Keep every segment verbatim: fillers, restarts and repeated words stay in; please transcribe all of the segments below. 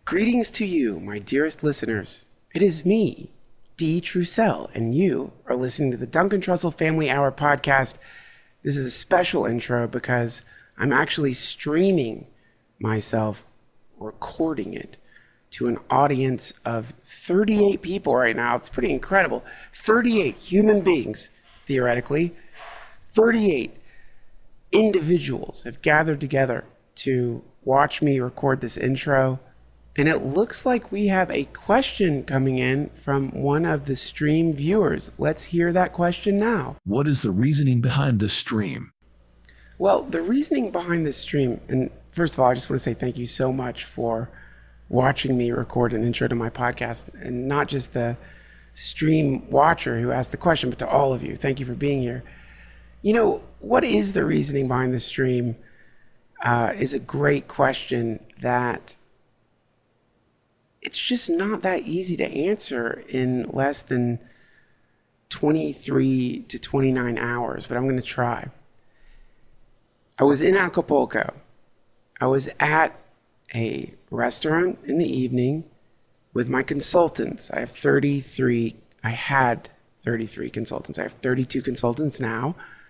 Greetings to you, my dearest listeners. It is me, Dee Trussell, and you are listening to the Duncan Trussell Family Hour podcast. This is a special intro because I'm actually streaming myself, recording it to an audience of thirty-eight people right now. It's pretty incredible. thirty-eight human beings, theoretically. thirty-eight individuals have gathered together to watch me record this intro. And it looks like we have a question coming in from one of the stream viewers. Let's hear that question now. What is the reasoning behind this stream? Well, the reasoning behind this stream, and first of all, I just want to say thank you so much for watching me record an intro to my podcast, and not just the stream watcher who asked the question, but to all of you. Thank you for being here. You know, what is the reasoning behind this stream uh, is a great question that it's just not that easy to answer in less than twenty-three to twenty-nine hours, but I'm going to try. I was in Acapulco. I was at a restaurant in the evening with my consultants. I have thirty-three, I had thirty-three consultants. I have thirty-two consultants now.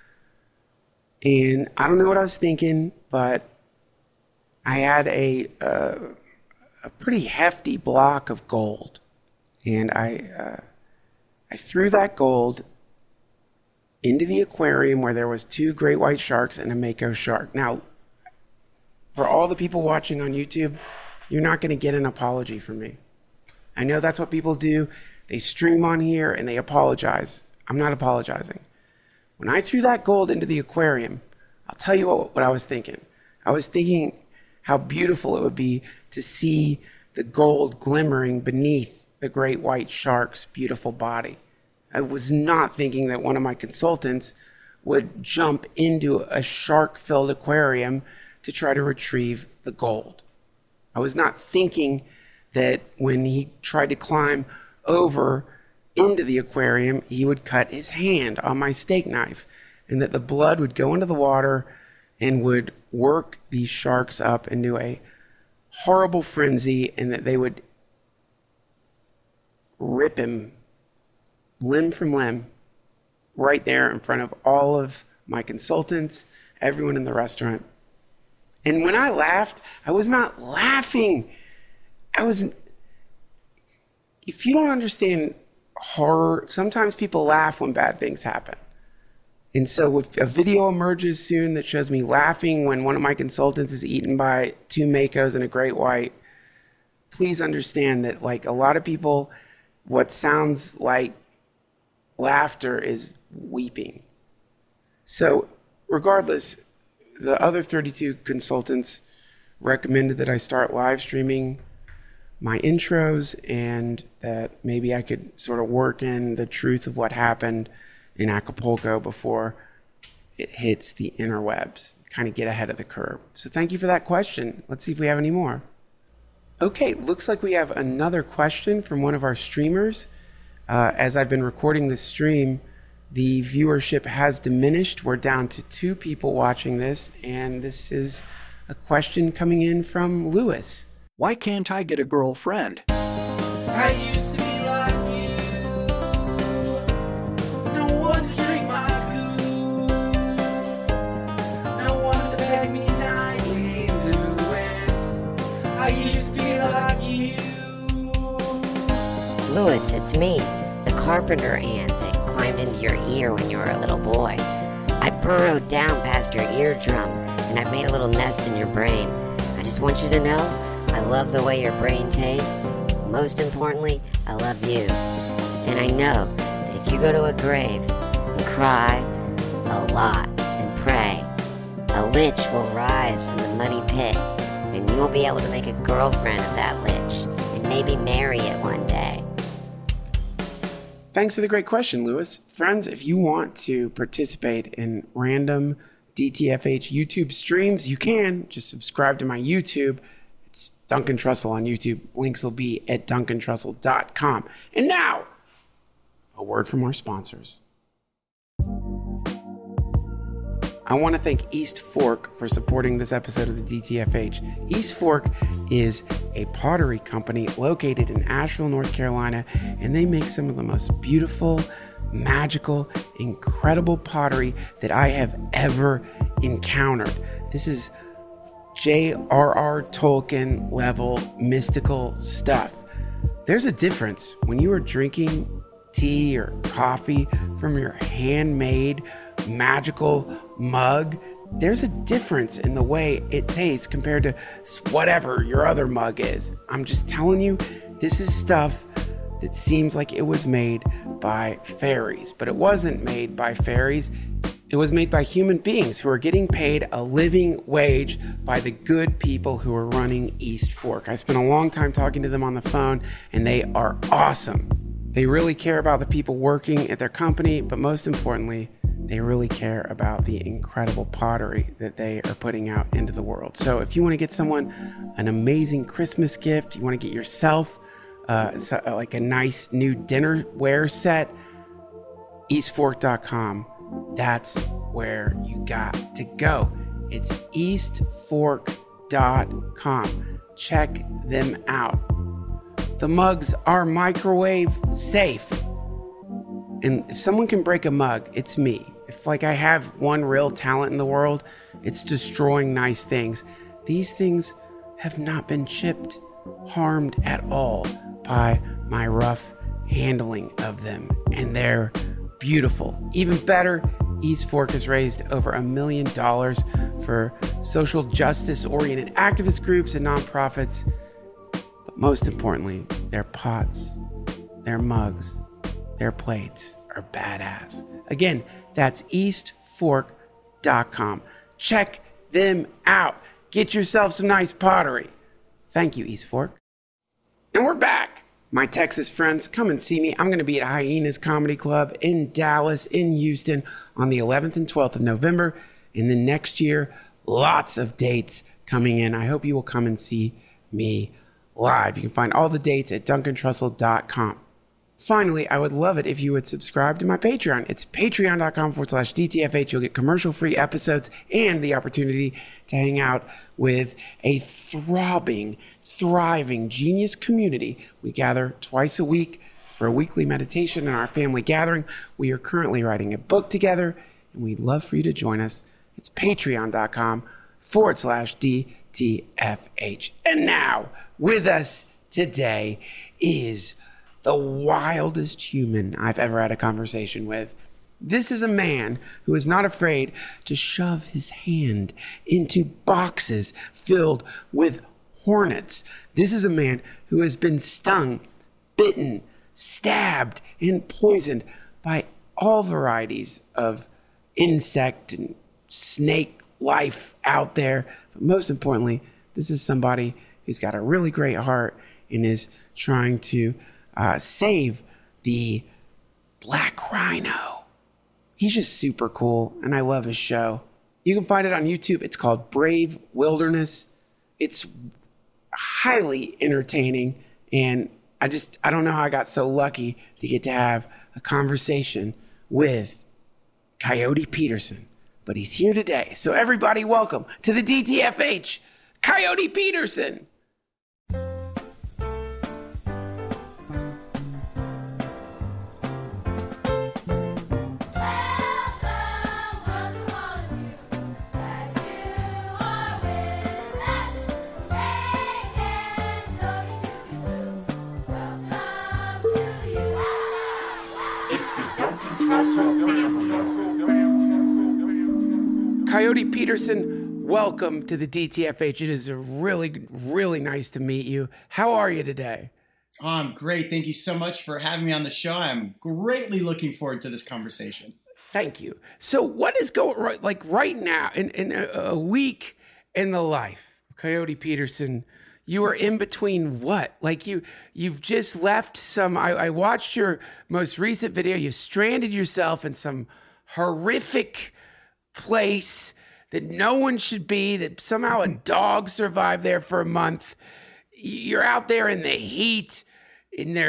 And I don't know what I was thinking, but I had a... Uh, a pretty hefty block of gold. And I uh, I threw that gold into the aquarium where there was two great white sharks and a mako shark. Now, for all the people watching on YouTube, you're not going to get an apology from me. I know that's what people do. They stream on here and they apologize. I'm not apologizing. When I threw that gold into the aquarium, I'll tell you what, what I was thinking. I was thinking how beautiful it would be to see the gold glimmering beneath the great white shark's beautiful body. I was not thinking that one of my consultants would jump into a shark-filled aquarium to try to retrieve the gold. I was not thinking that when he tried to climb over into the aquarium, he would cut his hand on my steak knife, and that the blood would go into the water and would work these sharks up into a horrible frenzy, and that they would rip him limb from limb right there in front of all of my consultants, everyone in the restaurant. And when I laughed, I was not laughing. I was... If you don't understand horror, sometimes people laugh when bad things happen. And so if a video emerges soon that shows me laughing when one of my consultants is eaten by two makos and a great white, please understand that, like a lot of people, what sounds like laughter is weeping. So regardless, the other thirty-two consultants recommended that I start live streaming my intros, and that maybe I could sort of work in the truth of what happened in Acapulco before it hits the interwebs, kind of get ahead of the curve. So thank you for that question. Let's see if we have any more. Okay, looks like we have another question from one of our streamers. Uh, as I've been recording this stream, the viewership has diminished. We're down to two people watching this, and this is a question coming in from Lewis. Why can't I get a girlfriend? I used to be like you. No one to drink my goo. No one to beg me nightly, Lewis. I used to be like you. Lewis, it's me, the carpenter ant that climbed into your ear when you were a little boy. I burrowed down past your eardrum, and I've made a little nest in your brain. I just want you to know, I love the way your brain tastes. Most importantly, I love you. And I know that if you go to a grave and cry a lot and pray, a lich will rise from the muddy pit, and you will be able to make a girlfriend of that lich and maybe marry it one day. Thanks for the great question, Lewis. Friends, if you want to participate in random D T F H YouTube streams, you can. Just subscribe to my YouTube. It's Duncan Trussell on YouTube. Links will be at duncan trussell dot com. And now, a word from our sponsors. I want to thank East Fork for supporting this episode of the D T F H. East Fork is a pottery company located in Asheville, North Carolina, and they make some of the most beautiful, magical, incredible pottery that I have ever encountered. This is J R R. Tolkien level mystical stuff. There's a difference when you are drinking tea or coffee from your handmade magical mug. There's a difference in the way it tastes compared to whatever your other mug is. I'm just telling you, this is stuff that seems like it was made by fairies, but it wasn't made by fairies. It was made by human beings who are getting paid a living wage by the good people who are running East Fork. I spent a long time talking to them on the phone, and they are awesome. They really care about the people working at their company, but most importantly, they really care about the incredible pottery that they are putting out into the world. So if you want to get someone an amazing Christmas gift, you want to get yourself uh, so, like a nice new dinnerware set, east fork dot com. That's where you got to go. It's east fork dot com. Check them out. The mugs are microwave safe. And if someone can break a mug, it's me. If like I have one real talent in the world, it's destroying nice things. These things have not been chipped, harmed at all by my rough handling of them. And they're beautiful. Even better, East Fork has raised over a million dollars for social justice-oriented activist groups and nonprofits. But most importantly, their pots, their mugs, their plates are badass. Again, that's east fork dot com. Check them out. Get yourself some nice pottery. Thank you, East Fork. And we're back. My Texas friends, come and see me. I'm going to be at Hyenas Comedy Club in Dallas, in Houston, on the eleventh and twelfth of November. And then next year, lots of dates coming in. I hope you will come and see me live. You can find all the dates at duncan trussell dot com. Finally, I would love it if you would subscribe to my Patreon. It's patreon.com forward slash DTFH. You'll get commercial-free episodes and the opportunity to hang out with a throbbing, thriving, genius community. We gather twice a week for a weekly meditation in our family gathering. We are currently writing a book together, and we'd love for you to join us. It's patreon.com forward slash DTFH. And now, with us today is the wildest human I've ever had a conversation with. This is a man who is not afraid to shove his hand into boxes filled with hornets. This is a man who has been stung, bitten, stabbed, and poisoned by all varieties of insect and snake life out there. But most importantly, this is somebody who's got a really great heart and is trying to Uh, save the black rhino. He's just super cool, and I love his show. You can find it on YouTube. It's called Brave Wilderness. It's highly entertaining, and I just, I don't know how I got so lucky to get to have a conversation with Coyote Peterson, but he's here today. So everybody, welcome to the D T F H, Coyote Peterson. Coyote Peterson, welcome to the D T F H. It is really, really nice to meet you. How are you today? Oh, I'm great. Thank you so much for having me on the show. I'm greatly looking forward to this conversation. Thank you. So what is going right, like right now in, in a, a week in the life, Coyote Peterson? You are in between what? Like you, you've just left some, I, I watched your most recent video. You stranded yourself in some horrific place that no one should be, that somehow a dog survived there for a month. You're out there in the heat and there's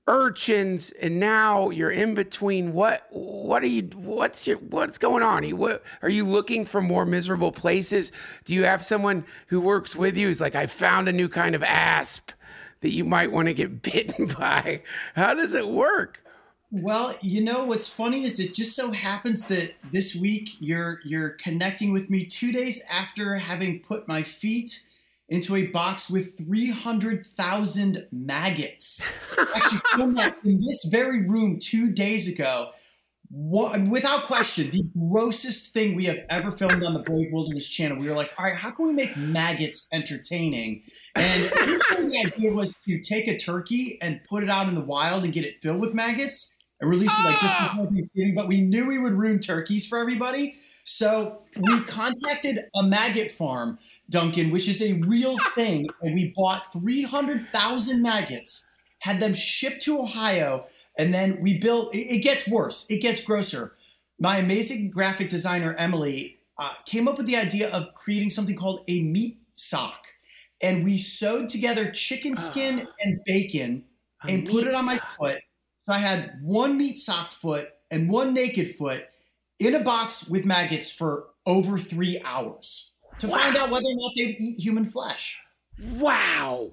urchins, and now you're in between. What what are you what's your what's going on? Are you, what, are you looking for more miserable places? Do you have someone who works with you who's like, I found a new kind of asp that you might want to get bitten by? How does it work? Well, you know what's funny is it just so happens that this week you're you're connecting with me two days after having put my feet into a box with three hundred thousand maggots. I actually filmed that in this very room two days ago. What, without question, the grossest thing we have ever filmed on the Brave Wilderness channel. We were like, all right, how can we make maggots entertaining? And originally the idea was to take a turkey and put it out in the wild and get it filled with maggots and release it like just before Thanksgiving. But we knew we would ruin turkeys for everybody. So we contacted a maggot farm, Duncan, which is a real thing. And we bought three hundred thousand maggots, had them shipped to Ohio, and then we built, it, it gets worse. It gets grosser. My amazing graphic designer, Emily, uh, came up with the idea of creating something called a meat sock. And we sewed together chicken skin uh, and bacon and put it on my sock. foot. So I had one meat sock foot and one naked foot in a box with maggots for over three hours to wow. find out whether or not they'd eat human flesh. Wow.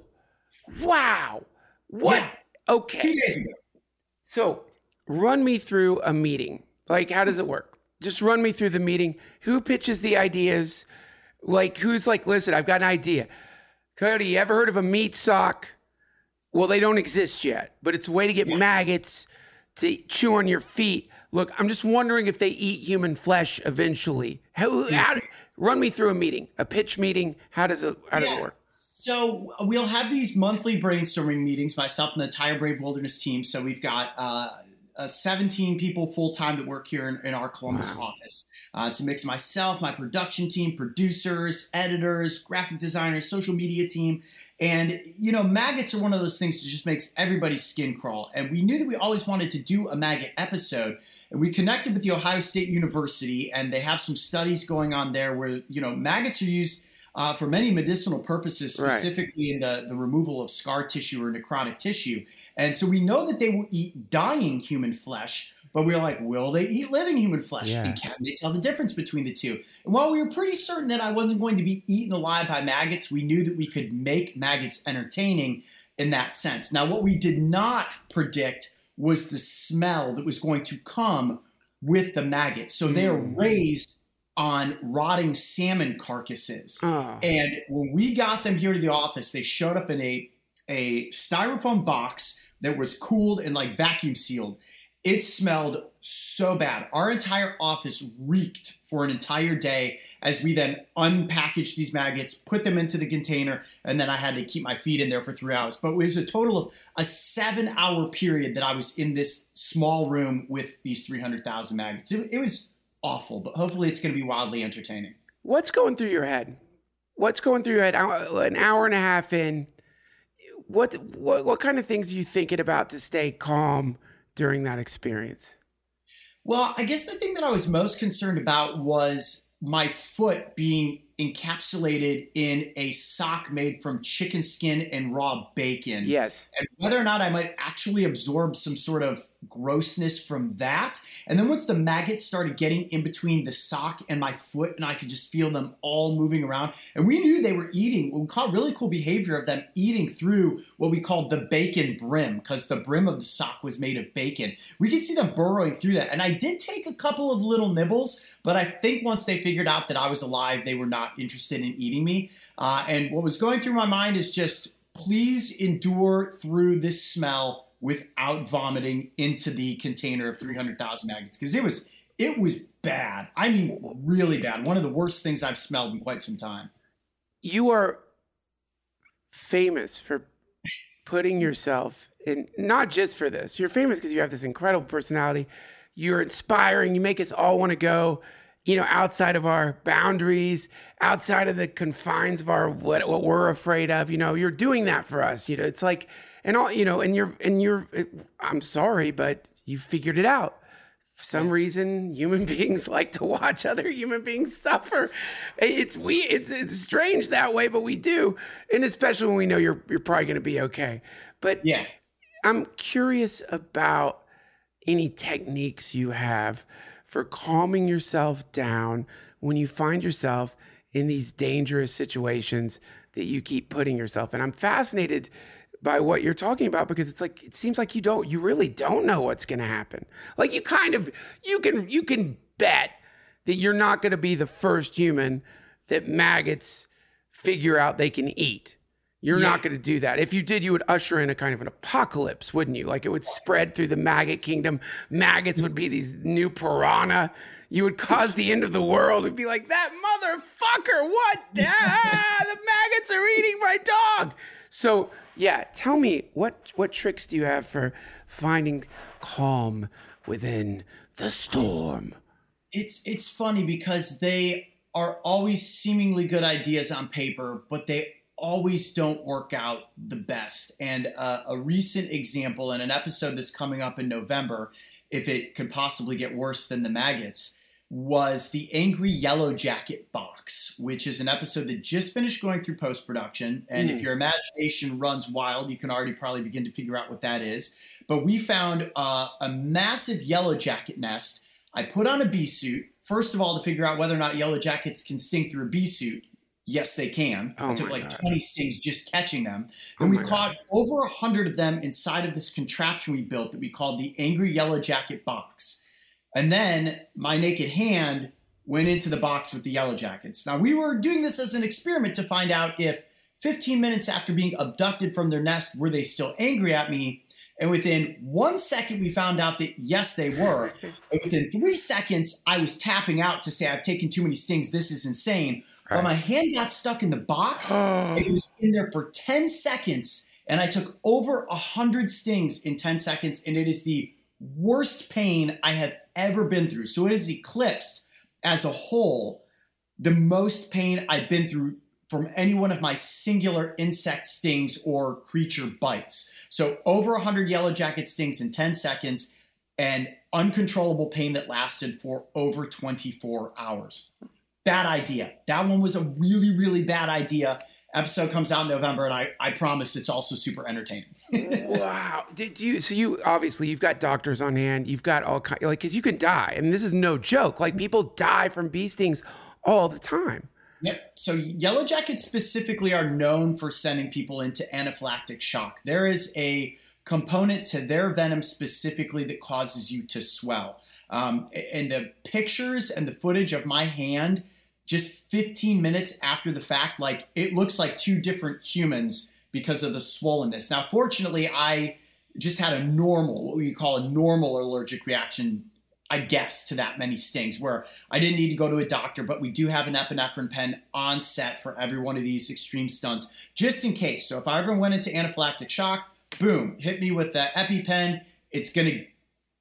Wow. What? Yeah. Okay. Two days ago. So run me through a meeting. Like, how does it work? Just run me through the meeting. Who pitches the ideas? Like, who's like, listen, I've got an idea. Cody, you ever heard of a meat sock? Well, they don't exist yet, but it's a way to get yeah. maggots to chew on your feet. Look, I'm just wondering if they eat human flesh eventually. How, how run me through a meeting, a pitch meeting. How does it, how does yeah. it work? So we'll have these monthly brainstorming meetings, myself and the entire Brave Wilderness team. So we've got uh, uh, seventeen people full-time that work here in, in our Columbus wow. office. Uh, it's a mix of myself, my production team, producers, editors, graphic designers, social media team. And, you know, maggots are one of those things that just makes everybody's skin crawl. And we knew that we always wanted to do a maggot episode. And we connected with the Ohio State University, and they have some studies going on there where, you know, maggots are used uh, for many medicinal purposes, specifically right. in the, the removal of scar tissue or necrotic tissue. And so we know that they will eat dying human flesh, but we were like, will they eat living human flesh? Yeah. And can they tell the difference between the two? And while we were pretty certain that I wasn't going to be eaten alive by maggots, we knew that we could make maggots entertaining in that sense. Now, what we did not predict was the smell that was going to come with the maggots. So they are raised on rotting salmon carcasses. Oh. And when we got them here to the office, they showed up in a, a styrofoam box that was cooled and like vacuum sealed. It smelled so bad. Our entire office reeked for an entire day as we then unpackaged these maggots, put them into the container, and then I had to keep my feet in there for three hours. But it was a total of a seven-hour period that I was in this small room with these three hundred thousand maggots. It, it was awful, but hopefully it's going to be wildly entertaining. What's going through your head? What's going through your head? An hour and a half in, what what, what kind of things are you thinking about to stay calm during that experience? Well, I guess the thing that I was most concerned about was my foot being encapsulated in a sock made from chicken skin and raw bacon. Yes. And whether or not I might actually absorb some sort of grossness from that. And then once the maggots started getting in between the sock and my foot, and I could just feel them all moving around. And we knew they were eating, what we call really cool behavior of them eating through what we called the bacon brim, because the brim of the sock was made of bacon. We could see them burrowing through that. And I did take a couple of little nibbles, but I think once they figured out that I was alive, they were not interested in eating me. Uh, and what was going through my mind is just, please endure through this smell without vomiting into the container of three hundred thousand maggots, because it was it was bad. I mean, really bad. One of the worst things I've smelled in quite some time. You are famous for putting yourself in, not just for this. You're famous because you have this incredible personality. You're inspiring. You make us all want to go, you know, outside of our boundaries, outside of the confines of our what what we're afraid of. You know, you're doing that for us. You know, it's like. And all, you know, and you're, and you're, I'm sorry, but you figured it out. For some reason, human beings like to watch other human beings suffer. It's we, it's, it's strange that way, but we do. And especially when we know you're, you're probably going to be okay. But yeah, I'm curious about any techniques you have for calming yourself down when you find yourself in these dangerous situations that you keep putting yourself in. I'm fascinated by what you're talking about because it's like, it seems like you don't, you really don't know what's going to happen. Like you kind of, you can, you can bet that you're not going to be the first human that maggots figure out they can eat. You're yeah. not going to do that. If you did, you would usher in a kind of an apocalypse, wouldn't you? Like it would spread through the maggot kingdom. Maggots would be these new piranha. You would cause the end of the world. It'd be like, that motherfucker, what? Ah, the maggots are eating my dog. So yeah, tell me, what, what tricks do you have for finding calm within the storm? It's, it's funny because they are always seemingly good ideas on paper, but they always don't work out the best. And uh, a recent example in an episode that's coming up in November, if it could possibly get worse than the maggots, was the Angry Yellow Jacket box, which is an episode that just finished going through post-production. And mm. if your imagination runs wild, you can already probably begin to figure out what that is. But we found uh, a massive yellow jacket nest. I put on a bee suit, first of all, to figure out whether or not yellow jackets can sting through a bee suit. Yes, they can. Oh I took like God. twenty stings just catching them. Oh And we my caught God. over one hundred of them inside of this contraption we built that we called the Angry Yellow Jacket box. And then my naked hand went into the box with the yellow jackets. Now, we were doing this as an experiment to find out if fifteen minutes after being abducted from their nest, were they still angry at me? And within one second, we found out that, yes, they were. And within three seconds, I was tapping out to say, I've taken too many stings. This is insane. Right. But my hand got stuck in the box. Oh. It was in there for ten seconds. And I took over one hundred stings in ten seconds. And it is the worst pain I have ever been through. So it has eclipsed, as a whole, the most pain I've been through from any one of my singular insect stings or creature bites. So over one hundred yellow jacket stings in ten seconds and uncontrollable pain that lasted for over twenty-four hours. Bad idea. That one was a really, really bad idea. Episode comes out in November, and I, I promise it's also super entertaining. Wow. Did you, so you, obviously you've got doctors on hand, you've got all kind, like, cause you can die. I mean, this is no joke. Like people die from bee stings all the time. Yep. So yellow jackets specifically are known for sending people into anaphylactic shock. There is a component to their venom specifically that causes you to swell. Um, and the pictures and the footage of my hand just fifteen minutes after the fact, like it looks like two different humans because of the swollenness. Now, fortunately, I just had a normal, what we call a normal allergic reaction, I guess, to that many stings, where I didn't need to go to a doctor, but we do have an epinephrine pen on set for every one of these extreme stunts, just in case. So if I ever went into anaphylactic shock, boom, hit me with the EpiPen. It's going to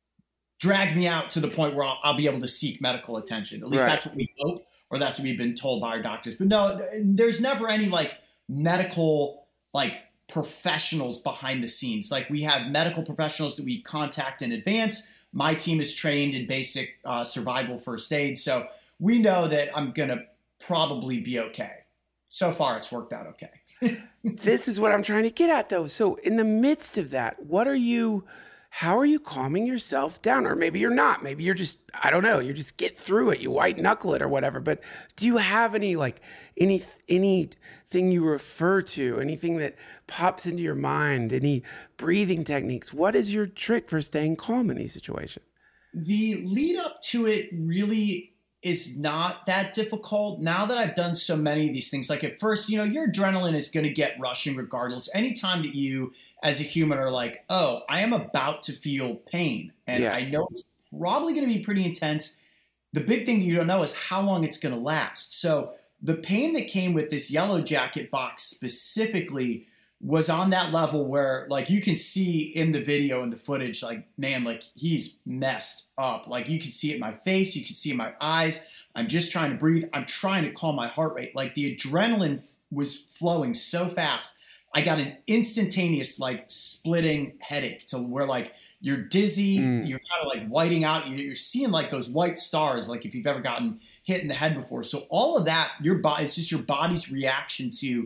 drag me out to the point where I'll, I'll be able to seek medical attention. At least Right. that's what we hope, or that's what we've been told by our doctors. But no, there's never any like medical, like professionals behind the scenes. Like we have medical professionals that we contact in advance. My team is trained in basic uh, survival first aid. So we know that I'm going to probably be okay. So far, it's worked out okay. This is what I'm trying to get at though. So in the midst of that, what are you, how are you calming yourself down? Or maybe you're not, maybe you're just, I don't know, you just get through it, you white knuckle it or whatever. But do you have any, like any, anything you refer to, anything that pops into your mind, any breathing techniques? What is your trick for staying calm in these situations? The lead up to it really is not that difficult. Now that I've done so many of these things, like at first, you know, your adrenaline is going to get rushing regardless. Anytime that you, as a human, are like, oh, I am about to feel pain, and Yeah. I know it's probably going to be pretty intense. The big thing that you don't know is how long it's going to last. So the pain that came with this yellow jacket box specifically was on that level where, like, you can see in the video and the footage, like, man, like, he's messed up. Like, you can see it in my face. You can see it in my eyes. I'm just trying to breathe. I'm trying to calm my heart rate. Like, the adrenaline f- was flowing so fast. I got an instantaneous, like, splitting headache to where, like, you're dizzy. Mm. You're kind of, like, whiting out. You're, you're seeing, like, those white stars, like, if you've ever gotten hit in the head before. So all of that, your body, it's just your body's reaction to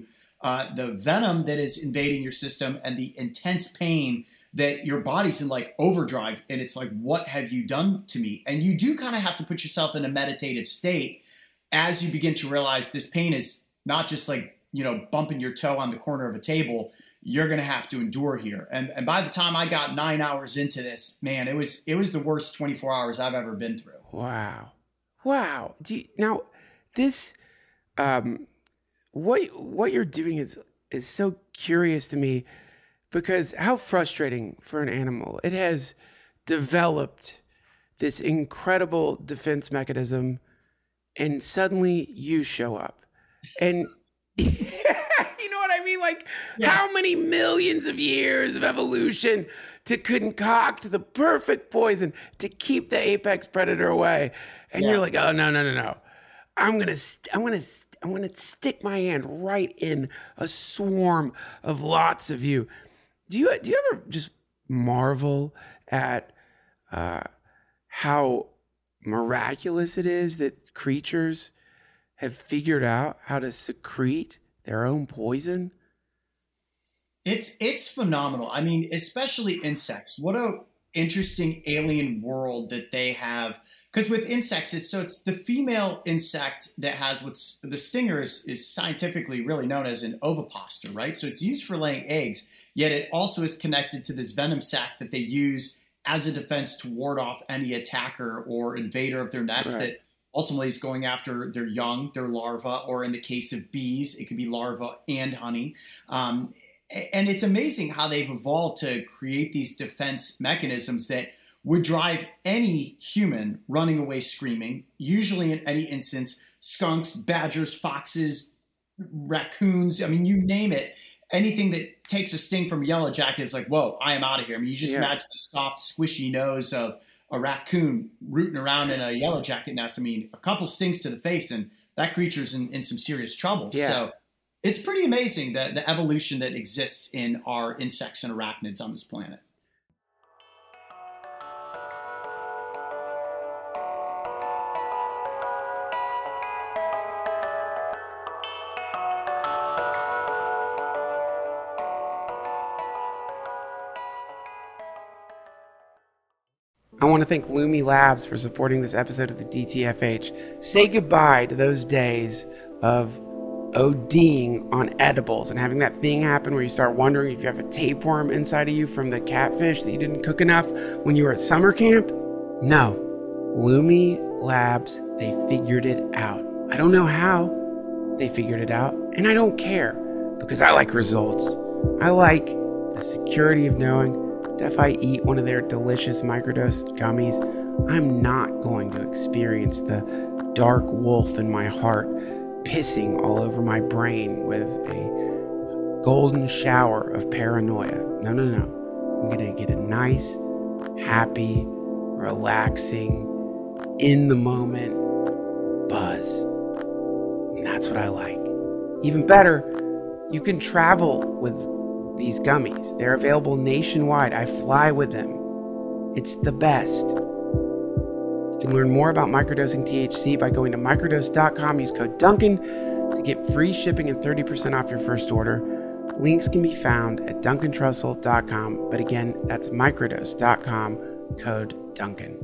uh, the venom that is invading your system and the intense pain that your body's in like overdrive. And it's like, what have you done to me? And you do kind of have to put yourself in a meditative state as you begin to realize this pain is not just like, you know, bumping your toe on the corner of a table. You're going to have to endure here. And and by the time I got nine hours into this, man, it was it was the worst twenty-four hours I've ever been through. Wow. Wow. Do you, now this, um, what, what you're doing is, is so curious to me, because how frustrating for an animal. It has developed this incredible defense mechanism, and suddenly you show up. And you know what I mean? Like, yeah. How many millions of years of evolution to concoct the perfect poison to keep the apex predator away. And yeah. You're like, oh, no, no, no, no. I'm going to, I'm going to, I'm going to stick my hand right in a swarm of lots of you. Do you, do you ever just marvel at uh, how miraculous it is that creatures have figured out how to secrete their own poison? It's it's phenomenal. I mean, especially insects. What a interesting alien world that they have. Because with insects, it's so it's the female insect that has what's the stinger is, is scientifically really known as an ovipositor, right? So it's used for laying eggs, yet it also is connected to this venom sac that they use as a defense to ward off any attacker or invader of their nest right. that ultimately is going after their young, their larva, or in the case of bees, it could be larva and honey. Um, and it's amazing how they've evolved to create these defense mechanisms that would drive any human running away screaming, usually in any instance, skunks, badgers, foxes, raccoons, I mean, you name it. Anything that takes a sting from a yellow jacket is like, whoa, I am out of here. I mean, you just yeah. imagine the soft, squishy nose of a raccoon rooting around in a yellow jacket nest. I mean, a couple stings to the face and that creature's in, in some serious trouble. Yeah. So it's pretty amazing the, the evolution that exists in our insects and arachnids on this planet. I want to thank Lumi Labs for supporting this episode of the D T F H. Say goodbye to those days of ODing on edibles and having that thing happen where you start wondering if you have a tapeworm inside of you from the catfish that you didn't cook enough when you were at summer camp. No. Lumi Labs, they figured it out. I don't know how they figured it out, and I don't care because I like results. I like the security of knowing that if I eat one of their delicious microdose gummies, I'm not going to experience the dark wolf in my heart pissing all over my brain with a golden shower of paranoia. No, no, no. I'm going to get a nice, happy, relaxing, in the moment buzz. And that's what I like. Even better, you can travel with these gummies. They're available nationwide. I fly with them. It's the best. You can learn more about microdosing T H C by going to microdose dot com. Use code Duncan to get free shipping and thirty percent off your first order. Links can be found at duncan trussell dot com. But again, that's microdose dot com, code Duncan.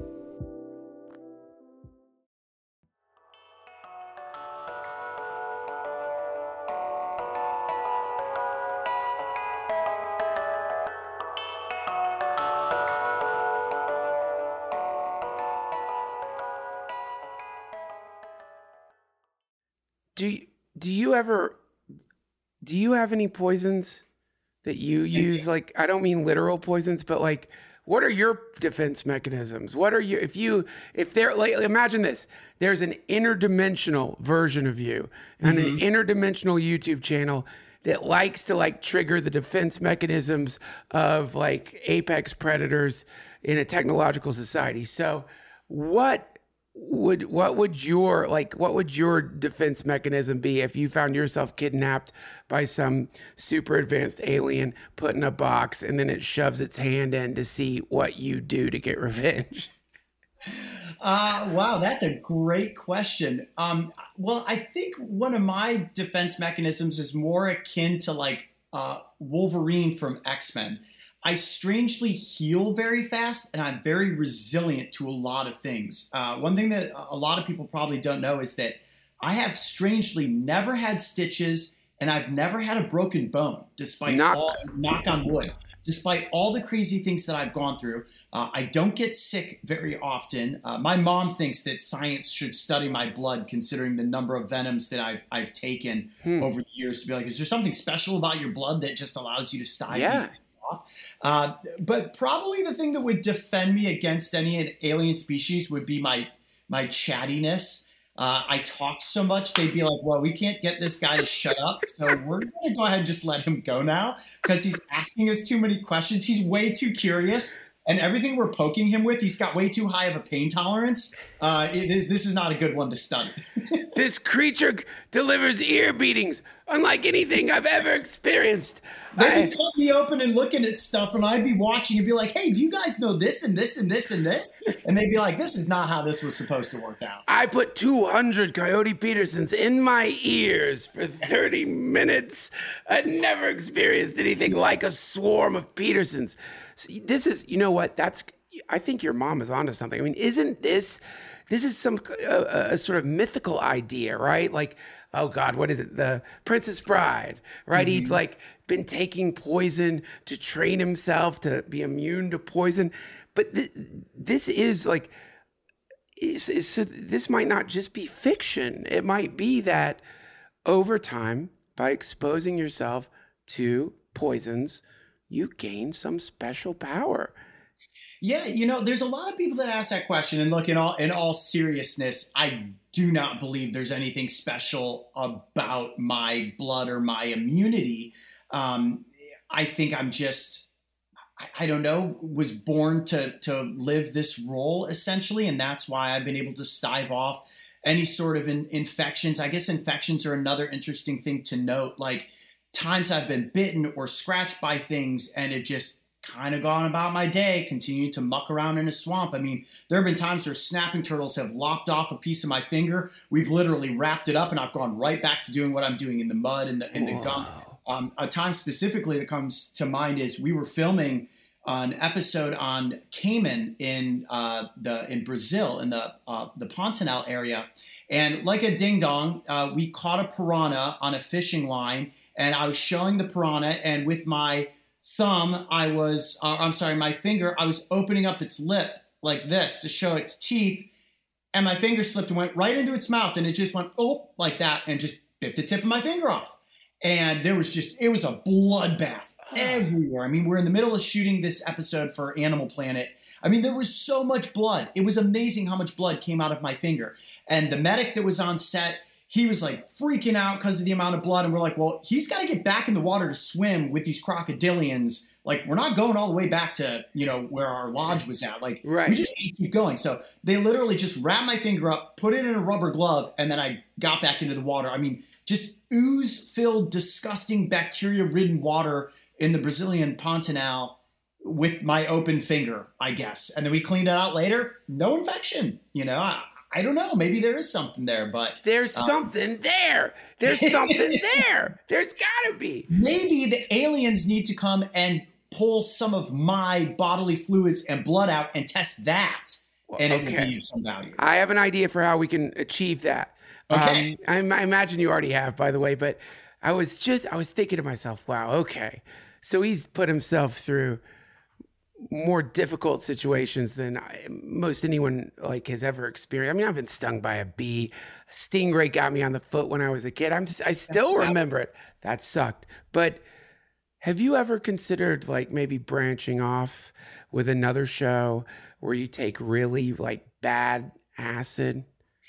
Do you, do you ever, do you have any poisons that you use? Like, I don't mean literal poisons, but like, what are your defense mechanisms? What are you, if you, if they're like, imagine this, there's an interdimensional version of you on mm-hmm. an interdimensional YouTube channel that likes to like trigger the defense mechanisms of like apex predators in a technological society. So what would what would your like what would your defense mechanism be if you found yourself kidnapped by some super advanced alien, put in a box, and then it shoves its hand in to see what you do to get revenge? Uh, wow, that's a great question. Um, well, I think one of my defense mechanisms is more akin to like uh, Wolverine from X-Men. I strangely heal very fast, and I'm very resilient to a lot of things. Uh, one thing that a lot of people probably don't know is that I have strangely never had stitches, and I've never had a broken bone, despite Knock. all, knock on wood, despite all the crazy things that I've gone through. Uh, I don't get sick very often. Uh, my mom thinks that science should study my blood, considering the number of venoms that I've I've taken hmm. over the years, to be like, is there something special about your blood that just allows you to stave yeah. these things off? Uh, but probably the thing that would defend me against any alien species would be my my chattiness. Uh, I talk so much, they'd be like, well, we can't get this guy to shut up, so we're going to go ahead and just let him go now because he's asking us too many questions. He's way too curious, and everything we're poking him with, he's got way too high of a pain tolerance. Uh, it is, this is not a good one to study. This creature delivers ear beatings unlike anything I've ever experienced. They I, would cut me open and looking at stuff, and I'd be watching and be like, hey, do you guys know this and this and this and this? And they'd be like, this is not how this was supposed to work out. I put two hundred Coyote Petersons in my ears for thirty minutes. I'd never experienced anything like a swarm of Petersons. So this is, you know what, that's, I think your mom is onto something. I mean, isn't this, this is some uh, a sort of mythical idea, right? Like, oh God, what is it? The Princess Bride, right? Mm-hmm. He'd like been taking poison to train himself to be immune to poison. But th- this is like, is, is, so this might not just be fiction. It might be that over time, by exposing yourself to poisons, you gain some special power. Yeah, you know, there's a lot of people that ask that question, and look, in all in all seriousness, I do not believe there's anything special about my blood or my immunity. Um, I think I'm just, I, I don't know, was born to to live this role essentially, and that's why I've been able to stave off any sort of in, infections. I guess infections are another interesting thing to note. Like times I've been bitten or scratched by things, and it just kind of gone about my day, continuing to muck around in a swamp. I mean, there have been times where snapping turtles have lopped off a piece of my finger. We've literally wrapped it up, and I've gone right back to doing what I'm doing in the mud and the, in the gum. Um, a time specifically that comes to mind is we were filming an episode on Cayman in uh, the in Brazil in the uh, the Pantanal area, and like a ding dong, uh, we caught a piranha on a fishing line, and I was showing the piranha, and with my thumb, I was, uh, I'm sorry, my finger, I was opening up its lip like this to show its teeth, and my finger slipped and went right into its mouth, and it just went, oh, like that, and just bit the tip of my finger off. And there was just, it was a bloodbath everywhere. I mean, we're in the middle of shooting this episode for Animal Planet. I mean, there was so much blood. It was amazing how much blood came out of my finger. And the medic that was on set, he was like freaking out because of the amount of blood. And we're like, well, he's got to get back in the water to swim with these crocodilians. Like, we're not going all the way back to, you know, where our lodge was at. Like, right. We just need to keep going. So they literally just wrapped my finger up, put it in a rubber glove, and then I got back into the water. I mean, just ooze-filled, disgusting, bacteria-ridden water in the Brazilian Pantanal with my open finger, I guess. And then we cleaned it out later. No infection, you know. I, I don't know. Maybe there is something there, but there's um, something there. There's something there. There's got to be. Maybe the aliens need to come and pull some of my bodily fluids and blood out and test that, well, and okay. It will be of some value. I have an idea for how we can achieve that. Okay. Um, I, I imagine you already have, by the way, but I was just I was thinking to myself, wow, okay, so he's put himself through more difficult situations than I, most anyone like has ever experienced. I mean, I've been stung by a bee. A stingray got me on the foot when I was a kid. I'm just, I still That's remember it. That sucked. But have you ever considered like maybe branching off with another show where you take really like bad acid?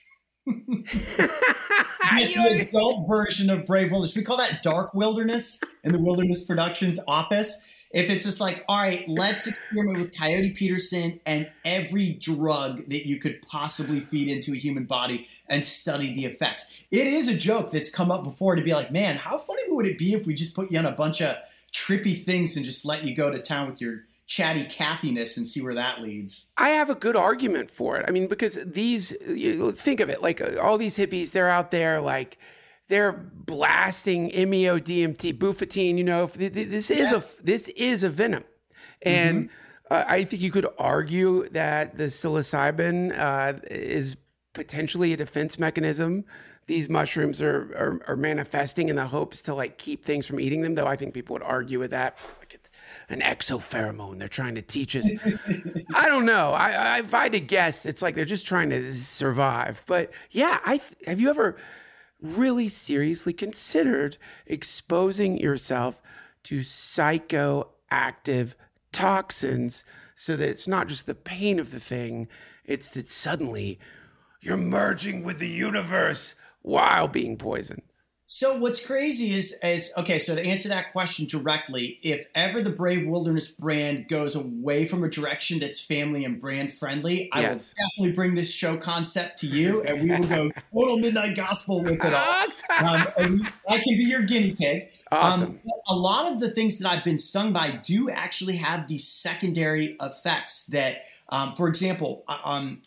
It's the adult version of Brave Wilderness. We call that Dark Wilderness in the Wilderness Productions office. If it's just like, all right, let's experiment with Coyote Peterson and every drug that you could possibly feed into a human body and study the effects. It is a joke that's come up before to be like, man, how funny would it be if we just put you on a bunch of trippy things and just let you go to town with your chatty Cathiness and see where that leads. I have a good argument for it. I mean, because these, you think of it, like uh, all these hippies, they're out there like, they're blasting M E O D M T, bufotenin. You know, this is yeah. a this is a venom, and mm-hmm. uh, I think you could argue that the psilocybin uh, is potentially a defense mechanism. These mushrooms are, are are manifesting in the hopes to like keep things from eating them. Though I think people would argue with that, like it's an exopheromone. They're trying to teach us. I don't know. I, I if I had to guess, it's like they're just trying to survive. But yeah, I have you ever really seriously considered exposing yourself to psychoactive toxins so that it's not just the pain of the thing, it's that suddenly you're merging with the universe while being poisoned? So what's crazy is, is, okay, so to answer that question directly, if ever the Brave Wilderness brand goes away from a direction that's family and brand friendly, I yes. will definitely bring this show concept to you, and we will go total midnight gospel with it all. Awesome. Um, and we, I can be your guinea pig. Awesome. Um, a lot of the things that I've been stung by do actually have these secondary effects that, um, for example, um,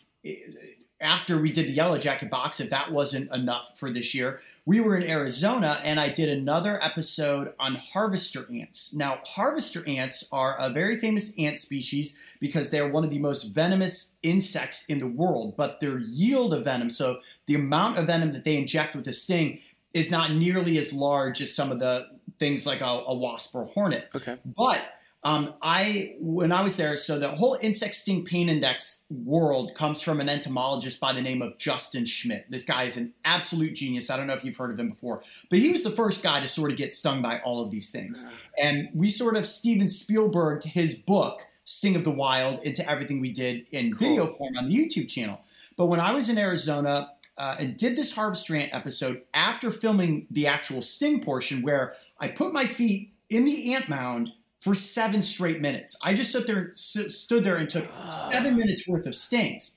after we did the Yellow Jacket box, if that wasn't enough for this year, we were in Arizona and I did another episode on harvester ants. Now, harvester ants are a very famous ant species because they're one of the most venomous insects in the world, but their yield of venom, so the amount of venom that they inject with a sting, is not nearly as large as some of the things like a, a wasp or a hornet. Okay. But Um, I, when I was there, so the whole insect sting pain index world comes from an entomologist by the name of Justin Schmidt. This guy is an absolute genius. I don't know if you've heard of him before, but he was the first guy to sort of get stung by all of these things. And we sort of Steven Spielberged his book, Sting of the Wild, into everything we did in cool. video form on the YouTube channel. But when I was in Arizona uh, and did this harvester ant episode after filming the actual sting portion, where I put my feet in the ant mound for seven straight minutes. I just stood there, stood there and took seven minutes worth of stings.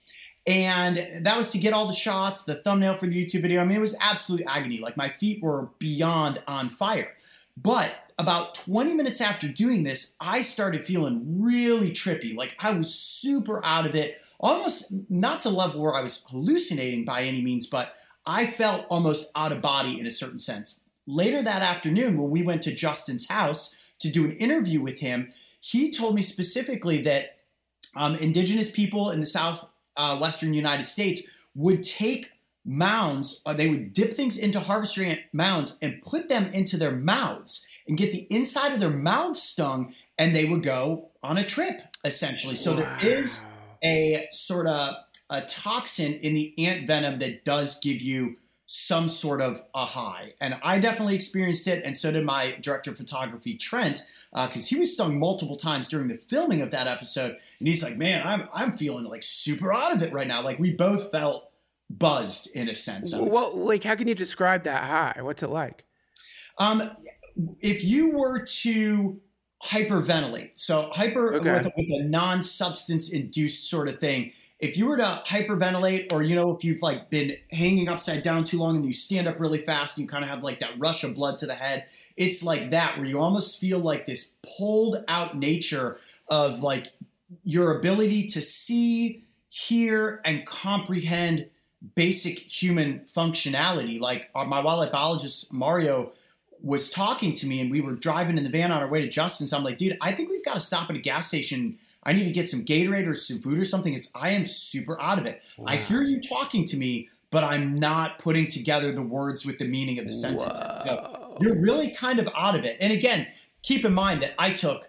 And that was to get all the shots, the thumbnail for the YouTube video. I mean, it was absolute agony. Like my feet were beyond on fire. But about twenty minutes after doing this, I started feeling really trippy. Like I was super out of it, almost not to the level where I was hallucinating by any means, but I felt almost out of body in a certain sense. Later that afternoon, when we went to Justin's house to do an interview with him, he told me specifically that um, indigenous people in the southwestern uh, United States would take mounds, or they would dip things into harvester ant mounds and put them into their mouths and get the inside of their mouths stung, and they would go on a trip, essentially. So wow. there is a sort of a toxin in the ant venom that does give you some sort of a high. And I definitely experienced it, and so did my director of photography, Trent, because uh, he was stung multiple times during the filming of that episode. And he's like, man, I'm I'm feeling like super out of it right now. Like we both felt buzzed in a sense. Well, like how can you describe that high? What's it like? Um, if you were to hyperventilate, so hyper okay. with, with a non-substance induced sort of thing, if you were to hyperventilate, or, you know, if you've like been hanging upside down too long and you stand up really fast and you kind of have like that rush of blood to the head, it's like that, where you almost feel like this pulled out nature of like your ability to see, hear, and comprehend basic human functionality. Like uh, my wildlife biologist, Mario, was talking to me and we were driving in the van on our way to Justin's. I'm like, dude, I think we've got to stop at a gas station. I need to get some Gatorade or some food or something, because I am super out of it. Wow. I hear you talking to me, but I'm not putting together the words with the meaning of the sentences. So you're really kind of out of it. And again, keep in mind that I took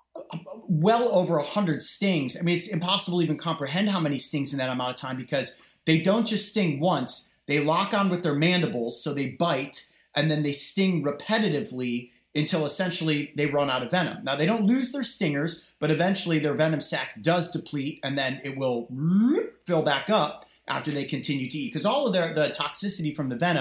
well over a hundred stings. I mean, it's impossible to even comprehend how many stings in that amount of time, because they don't just sting once. They lock on with their mandibles, so they bite, and then they sting repetitively until essentially they run out of venom. Now, they don't lose their stingers, but eventually their venom sac does deplete, and then it will fill back up after they continue to eat. Because all of their, the toxicity from the venom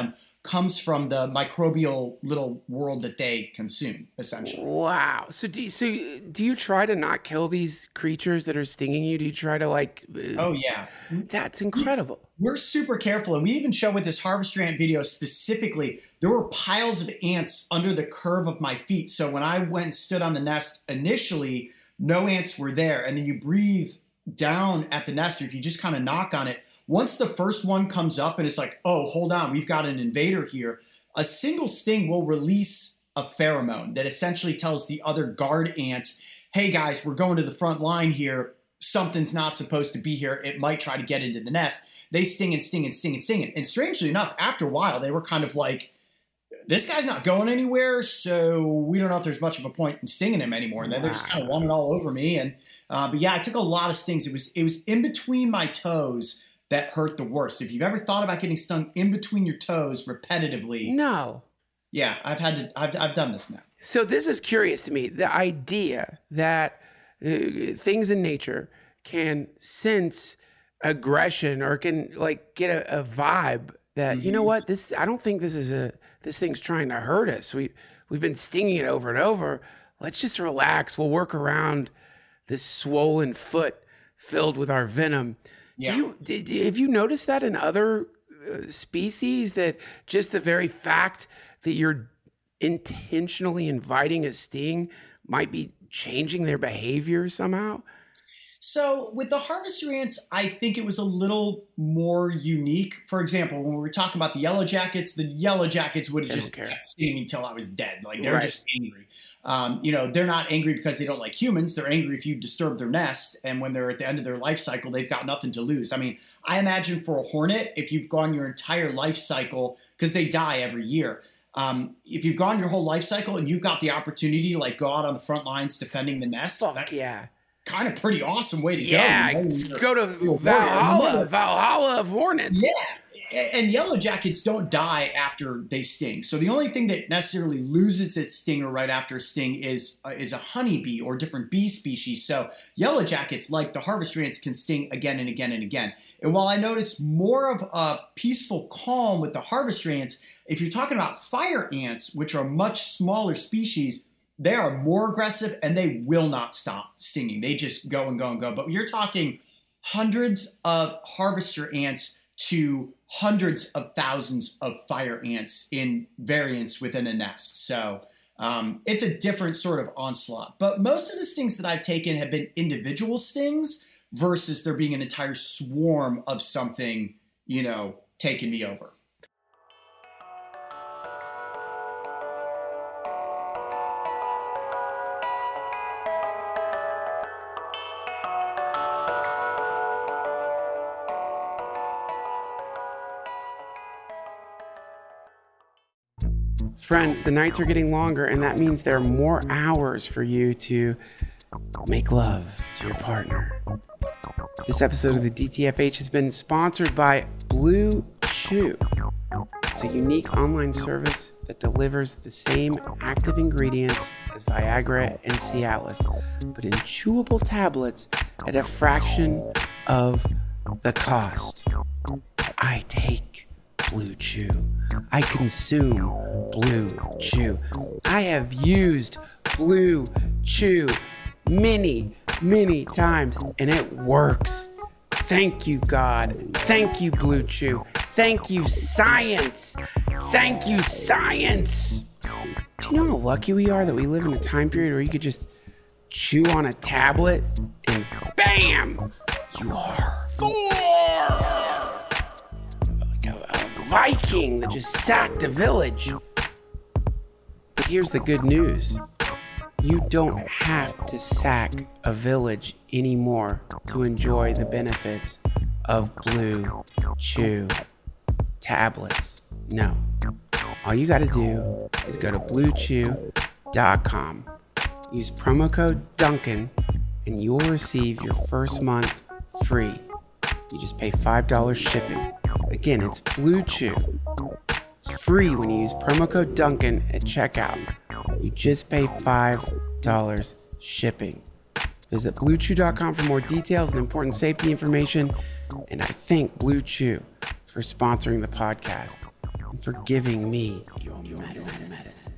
comes from the microbial little world that they consume, essentially. Wow. So do you, so do you try to not kill these creatures that are stinging you? Do you try to like? Uh, oh yeah, that's incredible. We're super careful, and we even show with this harvester ant video specifically. There were piles of ants under the curve of my feet. So when I went and stood on the nest initially, no ants were there, and then you breathe down at the nest, or if you just kind of knock on it. Once the first one comes up and it's like, oh, hold on, we've got an invader here, a single sting will release a pheromone that essentially tells the other guard ants, hey guys, we're going to the front line here. Something's not supposed to be here. It might try to get into the nest. They sting and sting and sting and sting. And strangely enough, after a while, they were kind of like, this guy's not going anywhere, so we don't know if there's much of a point in stinging him anymore. And then wow. They're just kind of running all over me. And uh, but yeah, I took a lot of stings. It was it was in between my toes that hurt the worst. If you've ever thought about getting stung in between your toes repetitively. No. Yeah, I've had to, I've, I've done this now. So this is curious to me. The idea that uh, things in nature can sense aggression or can like get a, a vibe that, mm-hmm. you know what, this, I don't think this is a, this thing's trying to hurt us. We, we've been stinging it over and over. Let's just relax. We'll work around this swollen foot filled with our venom. Yeah. Do you, did, have you noticed that in other uh, species, that just the very fact that you're intentionally inviting a sting might be changing their behavior somehow? So with the harvester ants, I think it was a little more unique. For example, when we were talking about the yellow jackets, the yellow jackets would have just kept stinging me until I was dead. Like they're right. just angry. Um, you know, they're not angry because they don't like humans. They're angry if you disturb their nest. And when they're at the end of their life cycle, they've got nothing to lose. I mean, I imagine for a hornet, if you've gone your entire life cycle, because they die every year. Um, if you've gone your whole life cycle and you've got the opportunity to like go out on the front lines defending the nest. Fuck that, yeah. Kind of pretty awesome way to yeah, go. Yeah, you know, go to Valhalla, Valhalla of hornets. Yeah, and yellow jackets don't die after they sting. So the only thing that necessarily loses its stinger right after a sting is uh, is a honeybee or different bee species. So yellow jackets, like the harvester ants, can sting again and again and again. And while I notice more of a peaceful calm with the harvester ants, if you're talking about fire ants, which are a much smaller species, they are more aggressive and they will not stop stinging. They just go and go and go. But you're talking hundreds of harvester ants to hundreds of thousands of fire ants in variants within a nest. So um, it's a different sort of onslaught. But most of the stings that I've taken have been individual stings versus there being an entire swarm of something, you know, taking me over. Friends, the nights are getting longer, and that means there are more hours for you to make love to your partner. This episode of the D T F H has been sponsored by Blue Chew. It's a unique online service that delivers the same active ingredients as Viagra and Cialis, but in chewable tablets at a fraction of the cost. I take Blue Chew. I consume Blue Chew. I have used Blue Chew many, many times, and it works. Thank you, God. Thank you, Blue Chew. Thank you, science. Thank you, science. Do you know how lucky we are that we live in a time period where you could just chew on a tablet and bam, you are Thor! Viking that just sacked a village. But here's the good news. You don't have to sack a village anymore to enjoy the benefits of Blue Chew tablets. No. All you got to do is go to blue chew dot com. Use promo code Duncan and you will receive your first month free. You just pay five dollars shipping. Again, it's Blue Chew. It's free when you use promo code Duncan at checkout. You just pay five dollars shipping. Visit blue chew dot com for more details and important safety information. And I thank Blue Chew for sponsoring the podcast. and for giving me your medicine. medicine.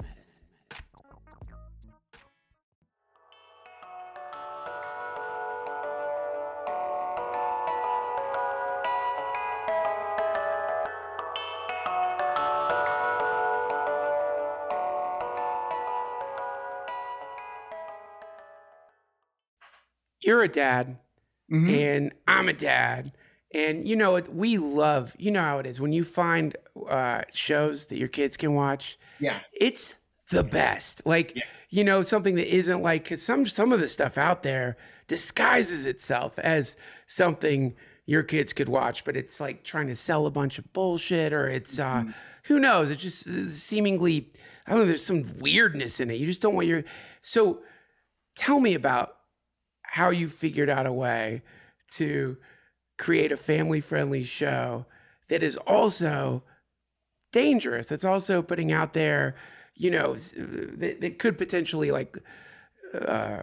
You're a dad, mm-hmm. and I'm a dad. And, you know, we love, you know how it is. When you find uh, shows that your kids can watch, yeah, it's the best. Like, yeah. you know, something that isn't like, because some, some of the stuff out there disguises itself as something your kids could watch, but it's like trying to sell a bunch of bullshit, or it's, uh, mm-hmm. who knows? It just seemingly, I don't know, there's some weirdness in it. You just don't want your, so tell me about how you figured out a way to create a family-friendly show that is also dangerous, that's also putting out there, you know, that, that could potentially like, uh,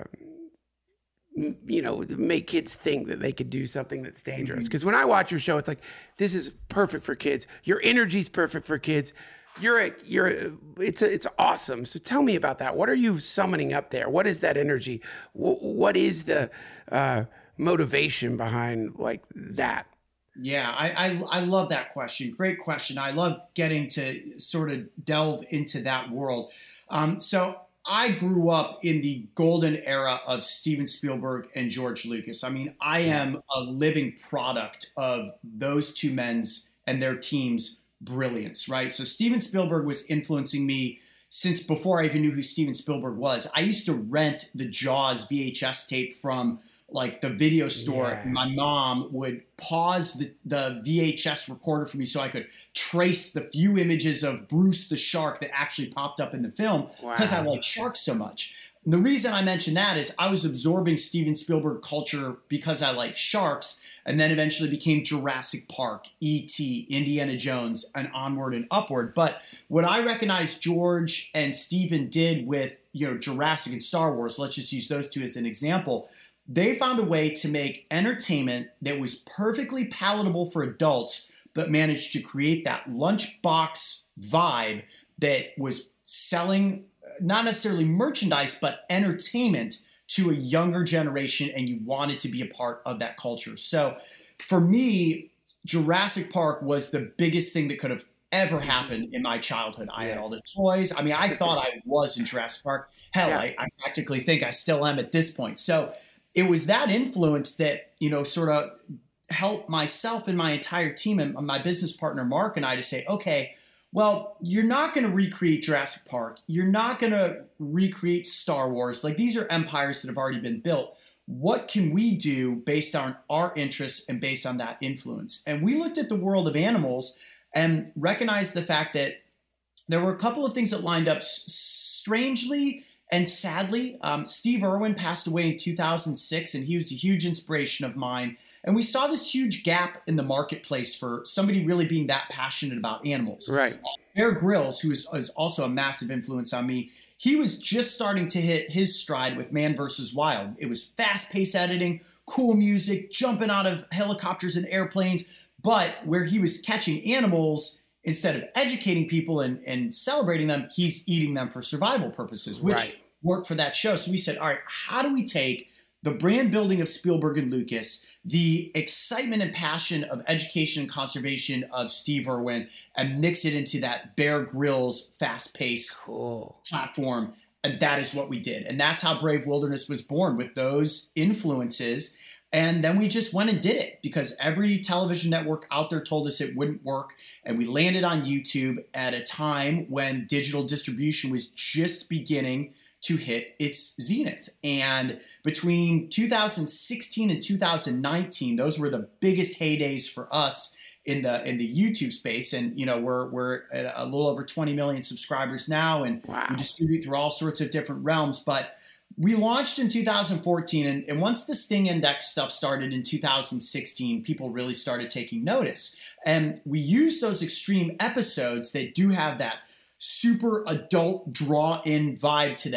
you know, make kids think that they could do something that's dangerous. Because when I watch your show, it's like, this is perfect for kids. Your energy's perfect for kids. You're a, you're a, it's a, it's awesome. So tell me about that. What are you summoning up there? What is that energy? What, what is the uh, motivation behind like that? Yeah, I, I I love that question. Great question. I love getting to sort of delve into that world. Um, so I grew up in the golden era of Steven Spielberg and George Lucas. I mean, I am a living product of those two men's and their teams' brilliance, right? So Steven Spielberg was influencing me since before I even knew who Steven Spielberg was. I used to rent the Jaws V H S tape from like the video store. Yeah. My mom would pause the, the V H S recorder for me so I could trace the few images of Bruce the shark that actually popped up in the film because wow. I like sharks so much. And the reason I mention that is I was absorbing Steven Spielberg culture because I like sharks, and then eventually became Jurassic Park, E T, Indiana Jones, and onward and upward. But what I recognize George and Steven did with, you know, Jurassic and Star Wars, let's just use those two as an example, they found a way to make entertainment that was perfectly palatable for adults, but managed to create that lunchbox vibe that was selling not necessarily merchandise, but entertainment to a younger generation, and you wanted to be a part of that culture. So for me, Jurassic Park was the biggest thing that could have ever happened in my childhood. I yes. had all the toys. I mean, I thought I was in Jurassic Park. Hell, yeah. I, I practically think I still am at this point. So it was that influence that, you know, sort of helped myself and my entire team and my business partner, Mark, and I to say, okay, well, you're not going to recreate Jurassic Park. You're not going to recreate Star Wars. Like, these are empires that have already been built. What can we do based on our interests and based on that influence? And we looked at the world of animals and recognized the fact that there were a couple of things that lined up s- strangely and sadly. um, Steve Irwin passed away in two thousand six, and he was a huge inspiration of mine. And we saw this huge gap in the marketplace for somebody really being that passionate about animals. Right. Bear Grylls, who is, is also a massive influence on me, he was just starting to hit his stride with Man versus. Wild. It was fast-paced editing, cool music, jumping out of helicopters and airplanes. But where he was catching animals, instead of educating people and, and celebrating them, he's eating them for survival purposes, which right. worked for that show. So we said, all right, how do we take the brand building of Spielberg and Lucas, the excitement and passion of education and conservation of Steve Irwin, and mix it into that Bear Grylls fast-paced cool. platform? And that is what we did. And that's how Brave Wilderness was born, with those influences. And then we just went and did it because every television network out there told us it wouldn't work. And we landed on YouTube at a time when digital distribution was just beginning to hit its zenith. And between two thousand sixteen and two thousand nineteen, those were the biggest heydays for us in the in the YouTube space. And, you know, we're we're at a little over twenty million subscribers now, and wow. we distribute through all sorts of different realms. But we launched in two thousand fourteen, and, and once the Sting Index stuff started in two thousand sixteen, people really started taking notice. And we used those extreme episodes that do have that super adult draw-in vibe to them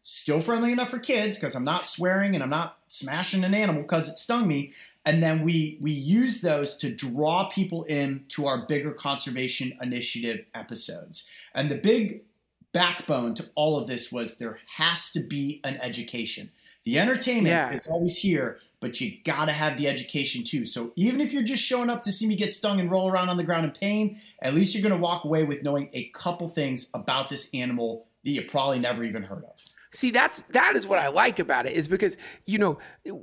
still friendly enough for kids because I'm not swearing and I'm not smashing an animal because it stung me. And then we we use those to draw people in to our bigger conservation initiative episodes. And the big backbone to all of this was there has to be an education. The entertainment Yeah. is always here, but you got to have the education too. So even if you're just showing up to see me get stung and roll around on the ground in pain, at least you're going to walk away with knowing a couple things about this animal that you probably never even heard of. See, that's that is what I like about it, is because, you know,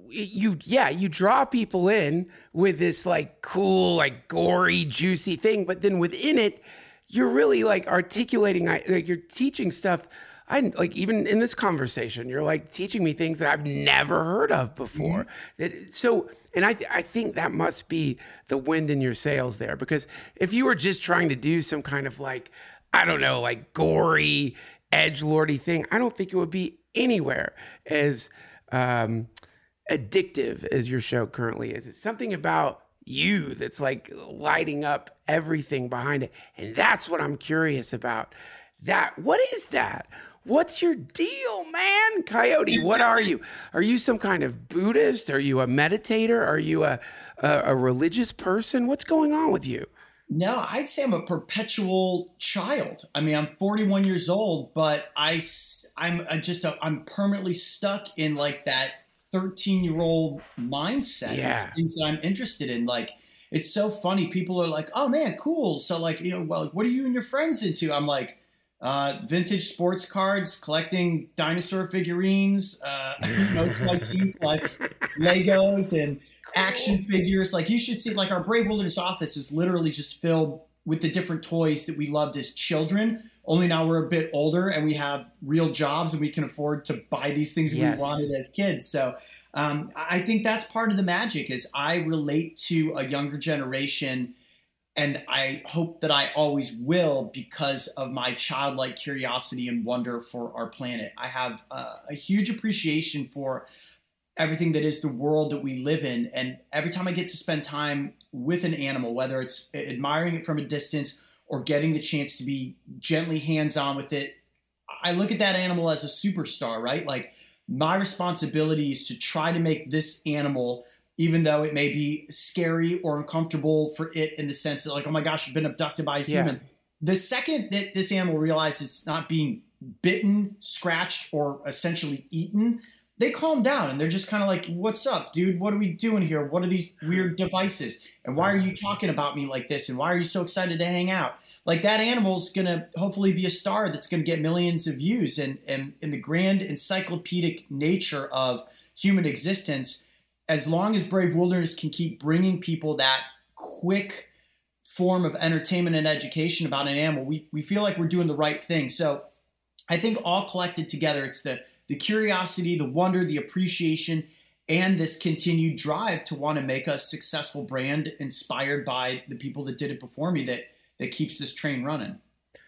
you yeah, you draw people in with this like cool, like gory, juicy thing, but then within it, you're really like articulating, like you're teaching stuff. I like, even in this conversation, you're like teaching me things that I've never heard of before. Mm-hmm. That, so, and I th- I think that must be the wind in your sails there, because if you were just trying to do some kind of like, I don't know, like gory, edgelordy thing, I don't think it would be anywhere as um, addictive as your show currently is. It's something about you that's like lighting up everything behind it. And that's what I'm curious about. That, what is that? What's your deal, man? Coyote, what are you? Are you some kind of Buddhist? Are you a meditator? Are you a, a, a religious person? What's going on with you? No, I'd say I'm a perpetual child. I mean, I'm forty-one years old, but I, I'm just, a, I'm permanently stuck in like that thirteen year old mindset. Yeah. Of things that I'm interested in. Like, it's so funny. People are like, oh man, cool. So like, you know, well, what are you and your friends into? I'm like, uh, vintage sports cards, collecting dinosaur figurines, uh, you know, so my team collects Legos and action figures. Like, you should see, like, our Brave Wilderness office is literally just filled with the different toys that we loved as children. Only now we're a bit older and we have real jobs and we can afford to buy these things Yes. we wanted as kids. So um, I think that's part of the magic, is I relate to a younger generation, and I hope that I always will, because of my childlike curiosity and wonder for our planet. I have uh, a huge appreciation for everything that is the world that we live in. And every time I get to spend time with an animal, whether it's admiring it from a distance or getting the chance to be gently hands-on with it, I look at that animal as a superstar, right? Like, my responsibility is to try to make this animal, even though it may be scary or uncomfortable for it in the sense that, like, oh my gosh, I've been abducted by a human. Yeah. The second that this animal realizes it's not being bitten, scratched, or essentially eaten, they calm down and they're just kind of like, what's up, dude? What are we doing here? What are these weird devices? And why are you talking about me like this? And why are you so excited to hang out? Like, that animal's going to hopefully be a star that's going to get millions of views. And, and in the grand encyclopedic nature of human existence, as long as Brave Wilderness can keep bringing people that quick form of entertainment and education about an animal, we, we feel like we're doing the right thing. So I think all collected together, it's the the curiosity, the wonder, the appreciation, and this continued drive to want to make a successful brand inspired by the people that did it before me that that keeps this train running.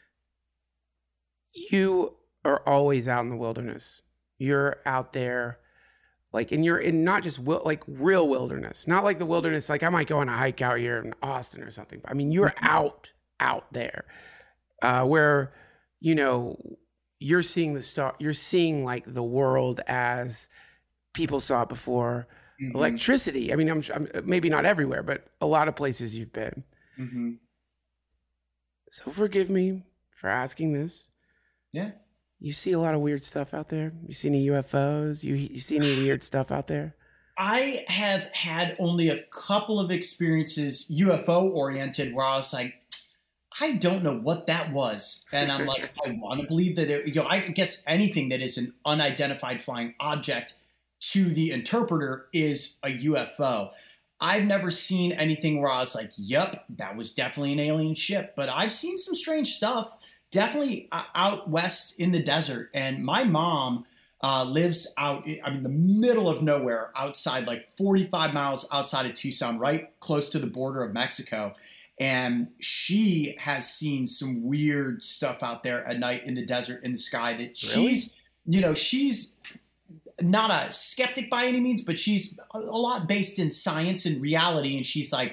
You are always out in the wilderness. You're out there, like, and you're in not just wil- like real wilderness, not like the wilderness, like I might go on a hike out here in Austin or something. But I mean, you're out, out there uh, where, you know, you're seeing the star, you're seeing like the world as people saw it before. Mm-hmm. Electricity. I mean, I'm, I'm maybe not everywhere, but a lot of places you've been. Mm-hmm. So forgive me for asking this. Yeah. You see a lot of weird stuff out there? You see any U F Os? You, you see any weird stuff out there? I have had only a couple of experiences U F O oriented where I was like, I don't know what that was. And I'm like, I want to believe that it, you know, I guess anything that is an unidentified flying object to the interpreter is a U F O. I've never seen anything where I was like, yep, that was definitely an alien ship. But I've seen some strange stuff, definitely out west in the desert. And my mom uh, lives out, I mean, the middle of nowhere, outside, like forty-five miles outside of Tucson, right close to the border of Mexico. And she has seen some weird stuff out there at night in the desert, in the sky, that really? she's, you know, she's not a skeptic by any means, but she's a lot based in science and reality. And she's like,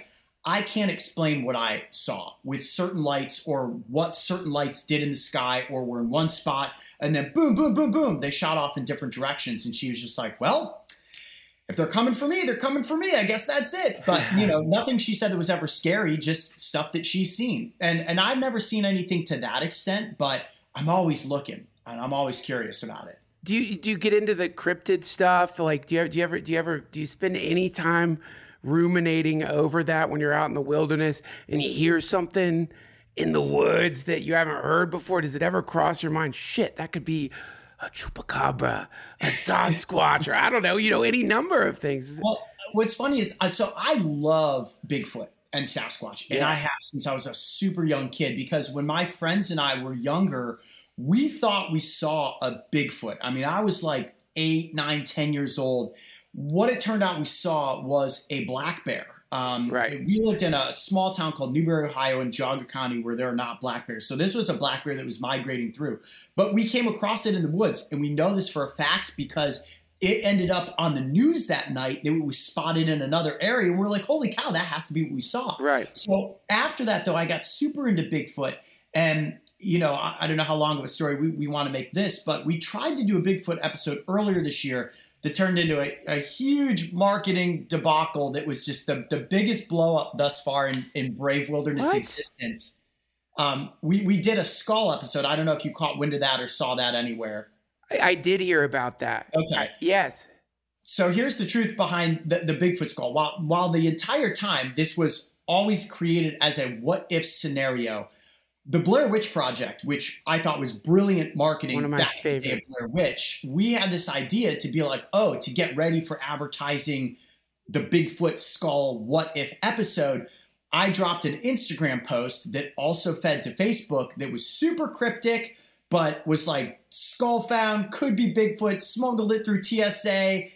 I can't explain what I saw with certain lights or what certain lights did in the sky or were in one spot and then boom, boom, boom, boom, they shot off in different directions. And she was just like, well, if they're coming for me, they're coming for me. I guess that's it. But, you know, nothing she said that was ever scary, just stuff that she's seen. And and I've never seen anything to that extent, but I'm always looking and I'm always curious about it. Do you do you get into the cryptid stuff? Like, do you, do you ever do you ever do you spend any time ruminating over that when you're out in the wilderness and you hear something in the woods that you haven't heard before? Does it ever cross your mind? Shit, that could be a chupacabra, a Sasquatch, or I don't know, you know, any number of things. Well, what's funny is, uh, so I love Bigfoot and Sasquatch, and Yeah. I have since I was a super young kid, because when my friends and I were younger, we thought we saw a Bigfoot. I mean, I was like eight, nine, ten years old. What it turned out we saw was a black bear. Um, Right. We lived in a small town called Newberry, Ohio in Geauga County where there are not black bears. So this was a black bear that was migrating through. But we came across it in the woods, and we know this for a fact because it ended up on the news that night that it was spotted in another area. And we're like, holy cow, that has to be what we saw. Right. So after that, though, I got super into Bigfoot. And, you know, I, I don't know how long of a story we, we want to make this, but we tried to do a Bigfoot episode earlier this year that turned into a, a huge marketing debacle that was just the, the biggest blow up thus far in, in Brave Wilderness What? existence. Um, we, we did a skull episode. I don't know if you caught wind of that or saw that anywhere. I, I did hear about that. Okay. I- yes. So here's the truth behind the, the Bigfoot skull. While, while the entire time this was always created as a what if scenario, the Blair Witch Project, which I thought was brilliant marketing One of my back in the day favorite. of Blair Witch, we had this idea to be like, oh, to get ready for advertising the Bigfoot skull what if episode, I dropped an Instagram post that also fed to Facebook that was super cryptic, but was like, skull found, could be Bigfoot, smuggled it through T S A.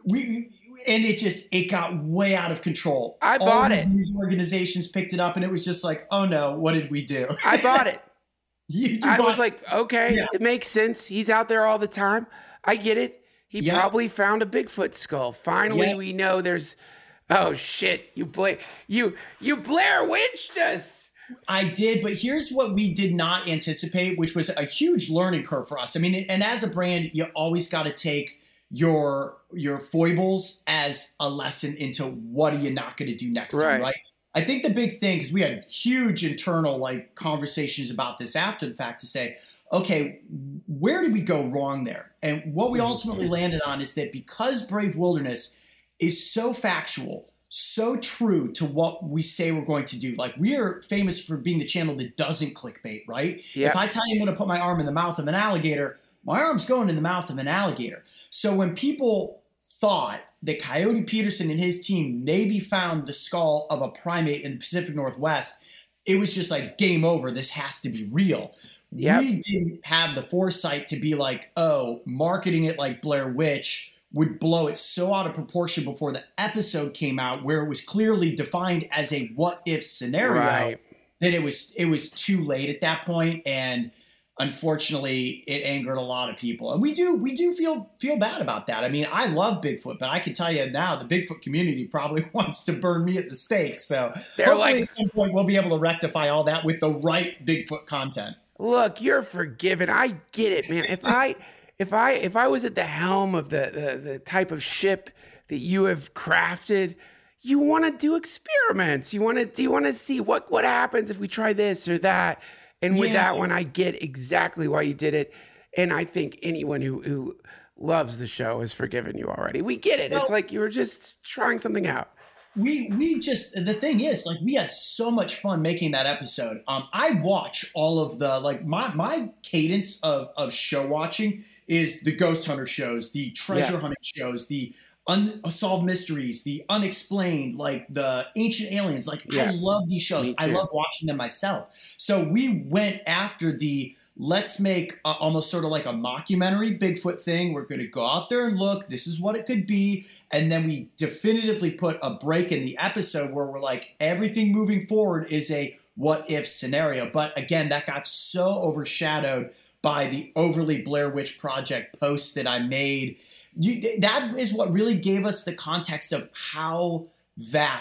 We and it just it got way out of control. I All bought these it. News organizations picked it up, and it was just like, oh no, what did we do? I bought it. you, you I bought- was like, okay, Yeah. it makes sense. He's out there all the time. I get it. He Yeah. probably found a Bigfoot skull. Finally, Yeah. we know there's. Oh shit! You Blair, you you Blair Witched us. I did, but here's what we did not anticipate, which was a huge learning curve for us. I mean, and as a brand, you always got to take your your foibles as a lesson into what are you not going to do next Right. time, right? I think the big thing, because we had huge internal like conversations about this after the fact, to say, okay, where did we go wrong there? And what we ultimately landed on is that because Brave Wilderness is so factual, so true to what we say we're going to do. Like, we are famous for being the channel that doesn't clickbait, right? Yep. If I tell you I'm going to put my arm in the mouth of an alligator, my arm's going in the mouth of an alligator. So when people thought that Coyote Peterson and his team maybe found the skull of a primate in the Pacific Northwest, it was just like, game over. This has to be real. Yep. We didn't have the foresight to be like, oh, marketing it like Blair Witch would blow it so out of proportion before the episode came out, where it was clearly defined as a what if scenario, Right. that it was it was too late at that point, and unfortunately it angered a lot of people. And we do we do feel feel bad about that. I mean, I love Bigfoot, but I can tell you now the Bigfoot community probably wants to burn me at the stake. So They're hopefully like- at some point we'll be able to rectify all that with the right Bigfoot content. Look, you're forgiven. I get it, man. If I if I if I was at the helm of the the, the type of ship that you have crafted, you want to do experiments. You want to do you want to see what what happens if we try this or that. And with Yeah. that one, I get exactly why you did it. And I think anyone who who loves the show has forgiven you already. We get it. It's Well- like you were just trying something out. We we just the thing is, like, we had so much fun making that episode. Um, I watch all of the like my my cadence of of show watching is the ghost hunter shows, the treasure Yeah. hunting shows, the unsolved mysteries, the unexplained, like the ancient aliens. Like, Yeah. I love these shows. Me I too. love watching them myself. So we went after the let's make a, almost sort of like a mockumentary Bigfoot thing. We're going to go out there and look. This is what it could be. And then we definitively put a break in the episode where we're like, everything moving forward is a what if scenario. But again, that got so overshadowed by the overly Blair Witch Project post that I made. You, that is what really gave us the context of how vast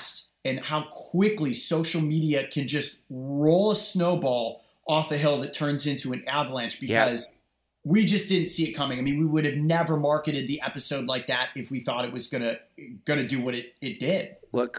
and how quickly social media can just roll a snowball off a hill that turns into an avalanche because yeah. we just didn't see it coming. I mean, we would have never marketed the episode like that if we thought it was gonna gonna do what it, it did. Look,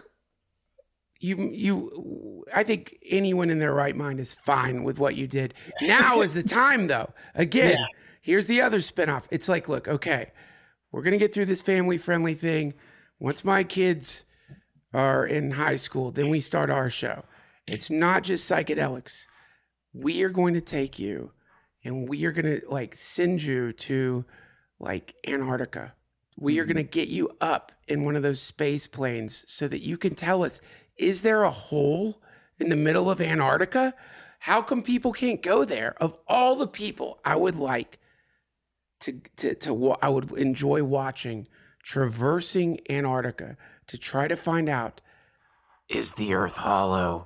you you I think anyone in their right mind is fine with what you did. Now is the time though. Again, yeah. here's the other spinoff. It's like, look, okay, we're gonna get through this family friendly thing. Once my kids are in high school, then we start our show. It's not just psychedelics. We are going to take you and we are going to like send you to like Antarctica. We are going to get you up in one of those space planes so that you can tell us, is there a hole in the middle of Antarctica? How come people can't go there? Of all the people I would like to, to, to, I would enjoy watching traversing Antarctica to try to find out, is the earth hollow?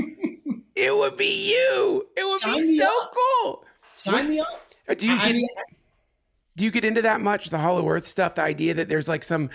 It would be you. It would Sign be so up. cool. Sign what, me up. Do you I, get do you get into that much, the hollow earth stuff, the idea that there's like some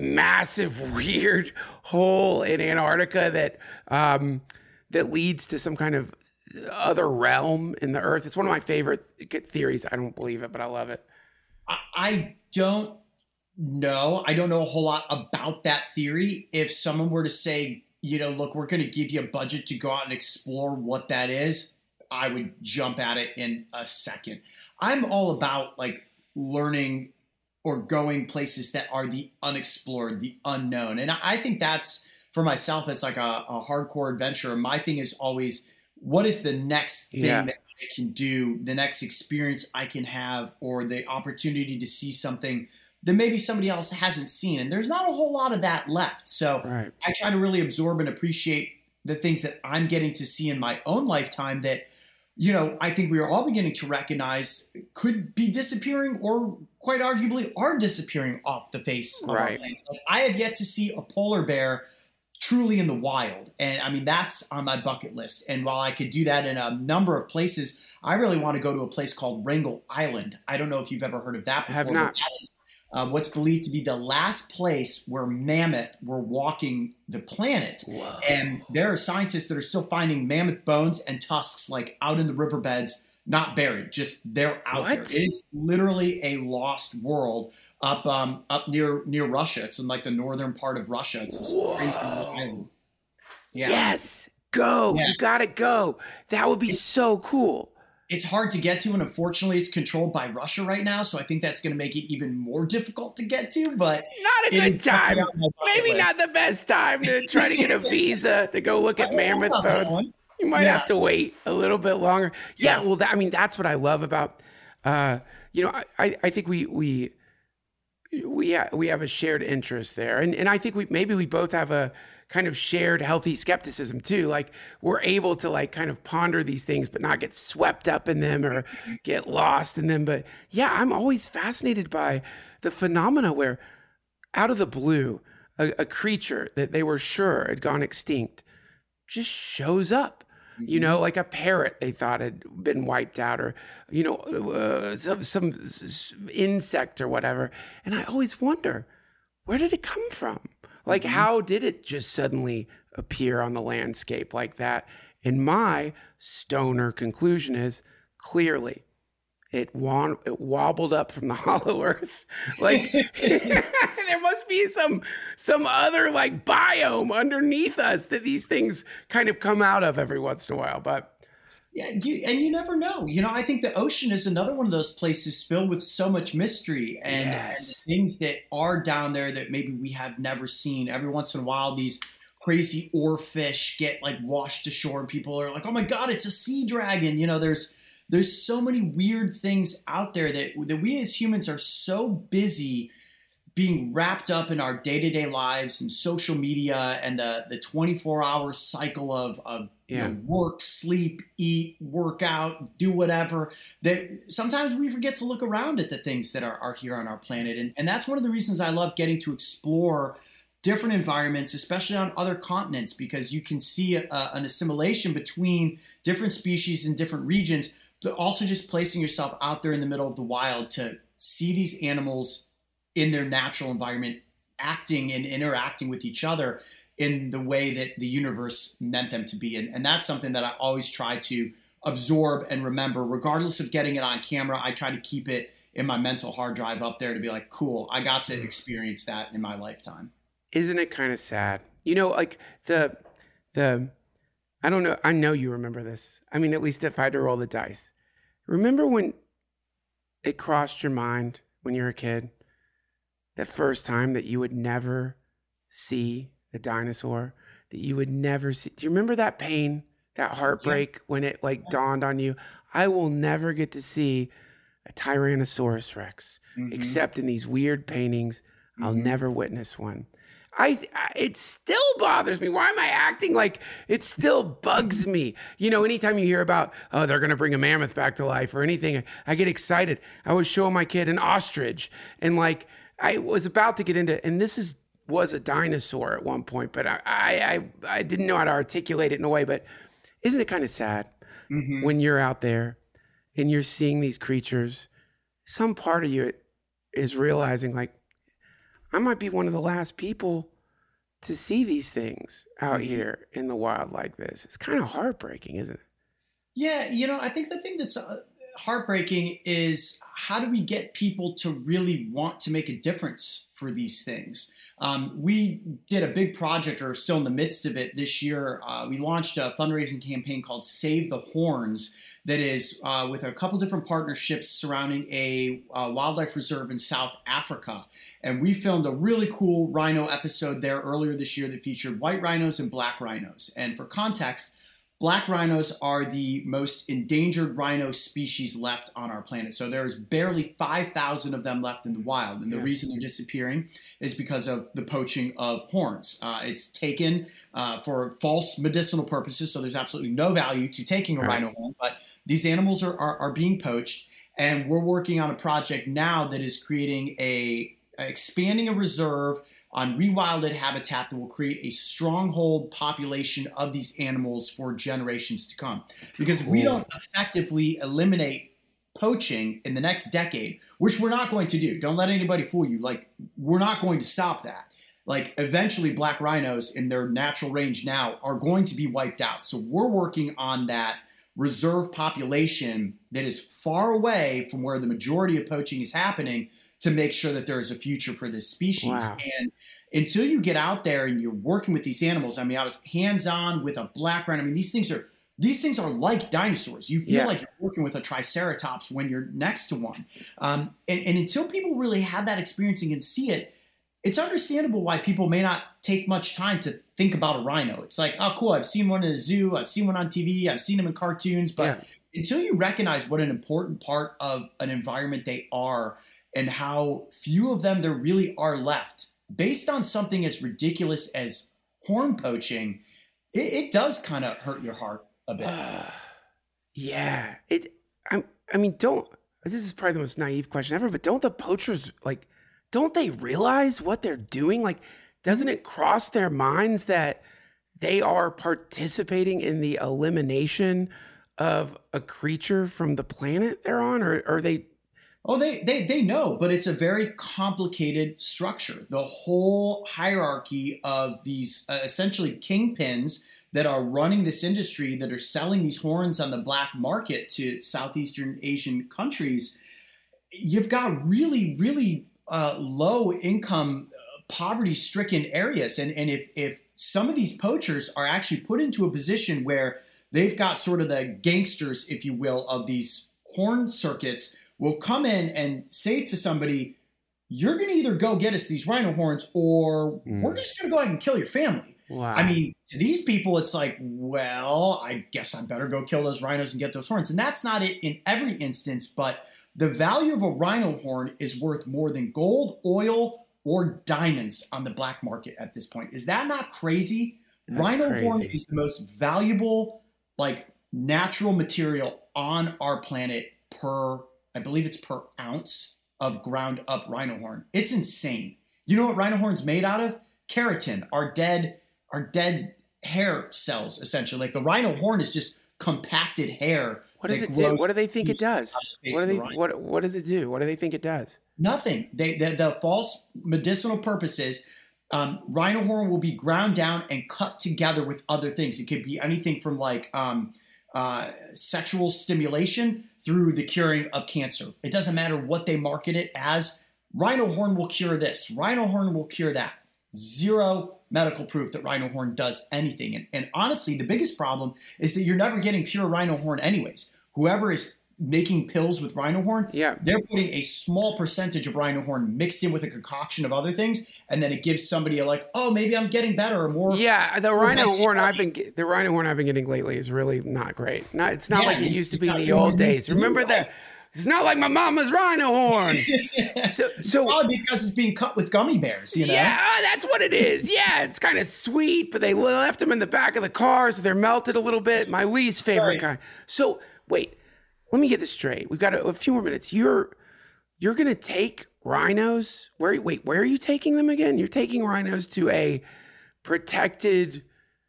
massive weird hole in Antarctica that um, that leads to some kind of other realm in the earth? It's one of my favorite theories. I don't believe it, but I love it. I, I don't know. I don't know a whole lot about that theory. If someone were to say, you know, look, we're going to give you a budget to go out and explore what that is, I would jump at it in a second. I'm all about like learning or going places that are the unexplored, the unknown. And I think that's for myself as like a, a hardcore adventurer. My thing is always, what is the next thing yeah. that I can do, the next experience I can have, or the opportunity to see something that maybe somebody else hasn't seen. And there's not a whole lot of that left. So right. I try to really absorb and appreciate the things that I'm getting to see in my own lifetime that, you know, I think we are all beginning to recognize could be disappearing or quite arguably are disappearing off the face of right. our planet. Like, I have yet to see a polar bear truly in the wild. And I mean, that's on my bucket list. And while I could do that in a number of places, I really want to go to a place called Wrangel Island. I don't know if you've ever heard of that before. I have not. That is Uh, what's believed to be the last place where mammoth were walking the planet. Whoa. And there are scientists that are still finding mammoth bones and tusks like out in the riverbeds, not buried, just they're out what? there. It is literally a lost world up um, up near near Russia. It's in like the northern part of Russia. It's this Whoa. crazy island. Yeah. Yes, go. Yeah. You gotta go. That would be it's, so cool. It's hard to get to, and unfortunately it's controlled by Russia right now, so I think that's going to make it even more difficult to get to, but not a good time. Maybe list. Not the best time to try to get a visa to go look at mammoth bones. You might yeah. have to wait a little bit longer. Yeah, yeah. well, that, I mean, that's what I love about, uh, you know, I, I think we we we ha- we have a shared interest there, and and I think we maybe we both have a kind of shared healthy skepticism too. Like we're able to like kind of ponder these things, but not get swept up in them or get lost in them. But yeah, I'm always fascinated by the phenomena where out of the blue, a, a creature that they were sure had gone extinct just shows up. You know, like a parrot they thought had been wiped out, or, you know, uh, some, some insect or whatever. And I always wonder, where did it come from? Like, mm-hmm. how did it just suddenly appear on the landscape like that? And my stoner conclusion is clearly it, wa- it wobbled up from the hollow earth. Like there must be some some other like biome underneath us that these things kind of come out of every once in a while. But yeah, you, and you never know. You know, I think the ocean is another one of those places filled with so much mystery and, yes. and the things that are down there that maybe we have never seen. Every once in a while, these crazy oarfish get like washed ashore and people are like, oh my God, it's a sea dragon. You know, there's there's so many weird things out there that, that we as humans are so busy being wrapped up in our day-to-day lives and social media and the, the twenty-four hour cycle of, of yeah. you know, work, sleep, eat, work out, do whatever, that sometimes we forget to look around at the things that are, are here on our planet. And, and that's one of the reasons I love getting to explore different environments, especially on other continents, because you can see a, an assimilation between different species in different regions, but also just placing yourself out there in the middle of the wild to see these animals in their natural environment acting and interacting with each other in the way that the universe meant them to be. And, and that's something that I always try to absorb and remember, regardless of getting it on camera. I try to keep it in my mental hard drive up there to be like, cool, I got to experience that in my lifetime. Isn't it kind of sad? You know, like the, the, I don't know. I know you remember this. I mean, at least if I had to roll the dice. Remember when it crossed your mind when you were a kid, the first time that you would never see a dinosaur, that you would never see. Do you remember that pain, that heartbreak yeah. when it like dawned on you? I will never get to see a Tyrannosaurus Rex, mm-hmm. except in these weird paintings. Mm-hmm. I'll never witness one. I, I, it still bothers me. Why am I acting like it still bugs me? You know, anytime you hear about, oh, they're going to bring a mammoth back to life or anything, I get excited. I was showing my kid an ostrich, and like I was about to get into, and this is was a dinosaur at one point, but I I, I didn't know how to articulate it in a way. But isn't it kind of sad mm-hmm. when you're out there and you're seeing these creatures? Some part of you is realizing like, I might be one of the last people to see these things out here in the wild like this. It's kind of heartbreaking, isn't it? Yeah, you know, I think the thing that's uh, heartbreaking is how do we get people to really want to make a difference for these things? Um, we did a big project, or still in the midst of it this year. Uh, we launched a fundraising campaign called Save the Horns that is uh, with a couple different partnerships surrounding a uh, wildlife reserve in South Africa. And we filmed a really cool rhino episode there earlier this year that featured white rhinos and black rhinos. And for context, black rhinos are the most endangered rhino species left on our planet. So there's barely five thousand of them left in the wild. And the yeah. reason they're disappearing is because of the poaching of horns. Uh, it's taken uh, for false medicinal purposes, so there's absolutely no value to taking a right. rhino horn. But these animals are, are, are being poached, and we're working on a project now that is creating a expanding a reserve on rewilded habitat that will create a stronghold population of these animals for generations to come. Because if we don't effectively eliminate poaching in the next decade, which we're not going to do, don't let anybody fool you, like we're not going to stop that. Like eventually black rhinos in their natural range now are going to be wiped out. So we're working on that reserve population that is far away from where the majority of poaching is happening to make sure that there is a future for this species. Wow. And until you get out there and you're working with these animals, I mean, I was hands-on with a black rhino. I mean, these things are these things are like dinosaurs. You feel yeah. like you're working with a triceratops when you're next to one. Um, and, and until people really have that experience and can see it, it's understandable why people may not take much time to think about a rhino. It's like, oh, cool, I've seen one in a zoo, I've seen one on T V, I've seen them in cartoons. But yeah. until you recognize what an important part of an environment they are and how few of them there really are left, based on something as ridiculous as horn poaching, it, it does kind of hurt your heart a bit. Uh, yeah. It. I, I mean, don't, this is probably the most naive question ever, but don't the poachers, like, don't they realize what they're doing? Like, doesn't it cross their minds that they are participating in the elimination of a creature from the planet they're on? Or are they... Oh, they, they they know, but it's a very complicated structure. The whole hierarchy of these uh, essentially kingpins that are running this industry, that are selling these horns on the black market to Southeastern Asian countries, you've got really, really uh, low income, uh, poverty-stricken areas. And, and if, if some of these poachers are actually put into a position where they've got sort of the gangsters, if you will, of these horn circuits, will come in and say to somebody, you're going to either go get us these rhino horns or mm. we're just going to go ahead and kill your family. Wow. I mean, to these people, it's like, well, I guess I better go kill those rhinos and get those horns. And that's not it in every instance, but the value of a rhino horn is worth more than gold, oil, or diamonds on the black market at this point. Is that not crazy? That's rhino crazy. horn is the most valuable, like, natural material on our planet per I believe it's per ounce of ground up rhino horn. It's insane. You know what rhino horn's made out of? Keratin, our dead, our dead hair cells, essentially. Like the rhino horn is just compacted hair. What does that it do? grows What do they think it through does? the face What do of they the rhino. what what does it do? What do they think it does? Nothing. They the, the false medicinal purposes. Um, rhino horn will be ground down and cut together with other things. It could be anything from like um, uh, sexual stimulation through the curing of cancer. It doesn't matter what they market it as. Rhino horn will cure this. Rhino horn will cure that. Zero medical proof that rhino horn does anything. And, and honestly, the biggest problem is that you're never getting pure rhino horn anyways. Whoever is making pills with rhino horn, Yeah. they're putting a small percentage of rhino horn mixed in with a concoction of other things, and then it gives somebody a like, oh, maybe I'm getting better or more. Yeah, the sexual rhino activity. horn I've been ge- the rhino horn I've been getting lately is really not great. Not it's not Yeah, like it it's used to just be in not the doing what old it needs days. to do, Remember right? that? It's not like my mama's rhino horn. so so Probably because it's being cut with gummy bears, you know? yeah, that's what it is. Yeah, it's kind of sweet, but they left them in the back of the car, so they're melted a little bit. My least favorite Right. kind. So wait, let me get this straight. We've got a, a few more minutes. You're you're gonna take rhinos. Where wait, where are you taking them again? You're taking rhinos to a protected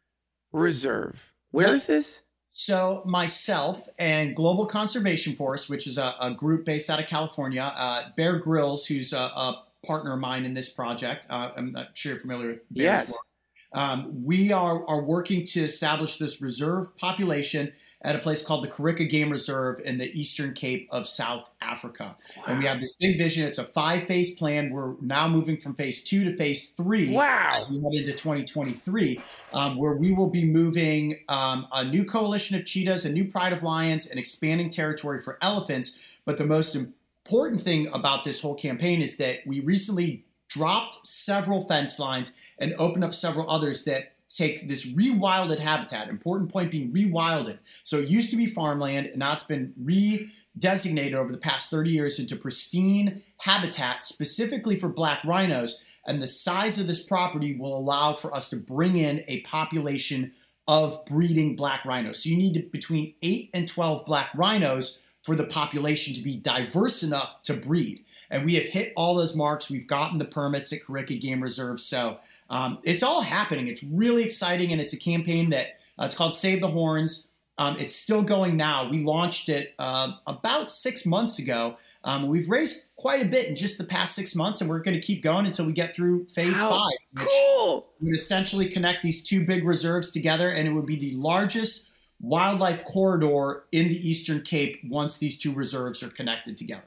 reserve. Where is this? So myself and Global Conservation Force, which is a, a group based out of California, uh, Bear Grylls, who's a, a partner of mine in this project. Uh, I'm not sure you're familiar with Bear's Yes. work. Um, we are, are working to establish this reserve population at a place called the Karica Game Reserve in the Eastern Cape of South Africa. And we have this big vision. It's a five-phase plan. We're now moving from phase two to phase three Wow. as we head into twenty twenty-three, um, where we will be moving um, a new coalition of cheetahs, a new pride of lions, and expanding territory for elephants. But the most important thing about this whole campaign is that we recently dropped several fence lines and opened up several others that take this rewilded habitat. Important point being rewilded. So it used to be farmland, and now it's been re-designated over the past thirty years into pristine habitat specifically for black rhinos. And the size of this property will allow for us to bring in a population of breeding black rhinos. So you need to, between eight and twelve black rhinos for the population to be diverse enough to breed. And we have hit all those marks. We've gotten the permits at Karica Game Reserve. So um, it's all happening. It's really exciting. And it's a campaign that uh, it's called Save the Horns. Um, it's still going now. We launched it uh, about six months ago. Um, we've raised quite a bit in just the past six months, and we're going to keep going until we get through phase How five, which cool. would essentially connect these two big reserves together, and it would be the largest wildlife corridor in the Eastern Cape once these two reserves are connected together.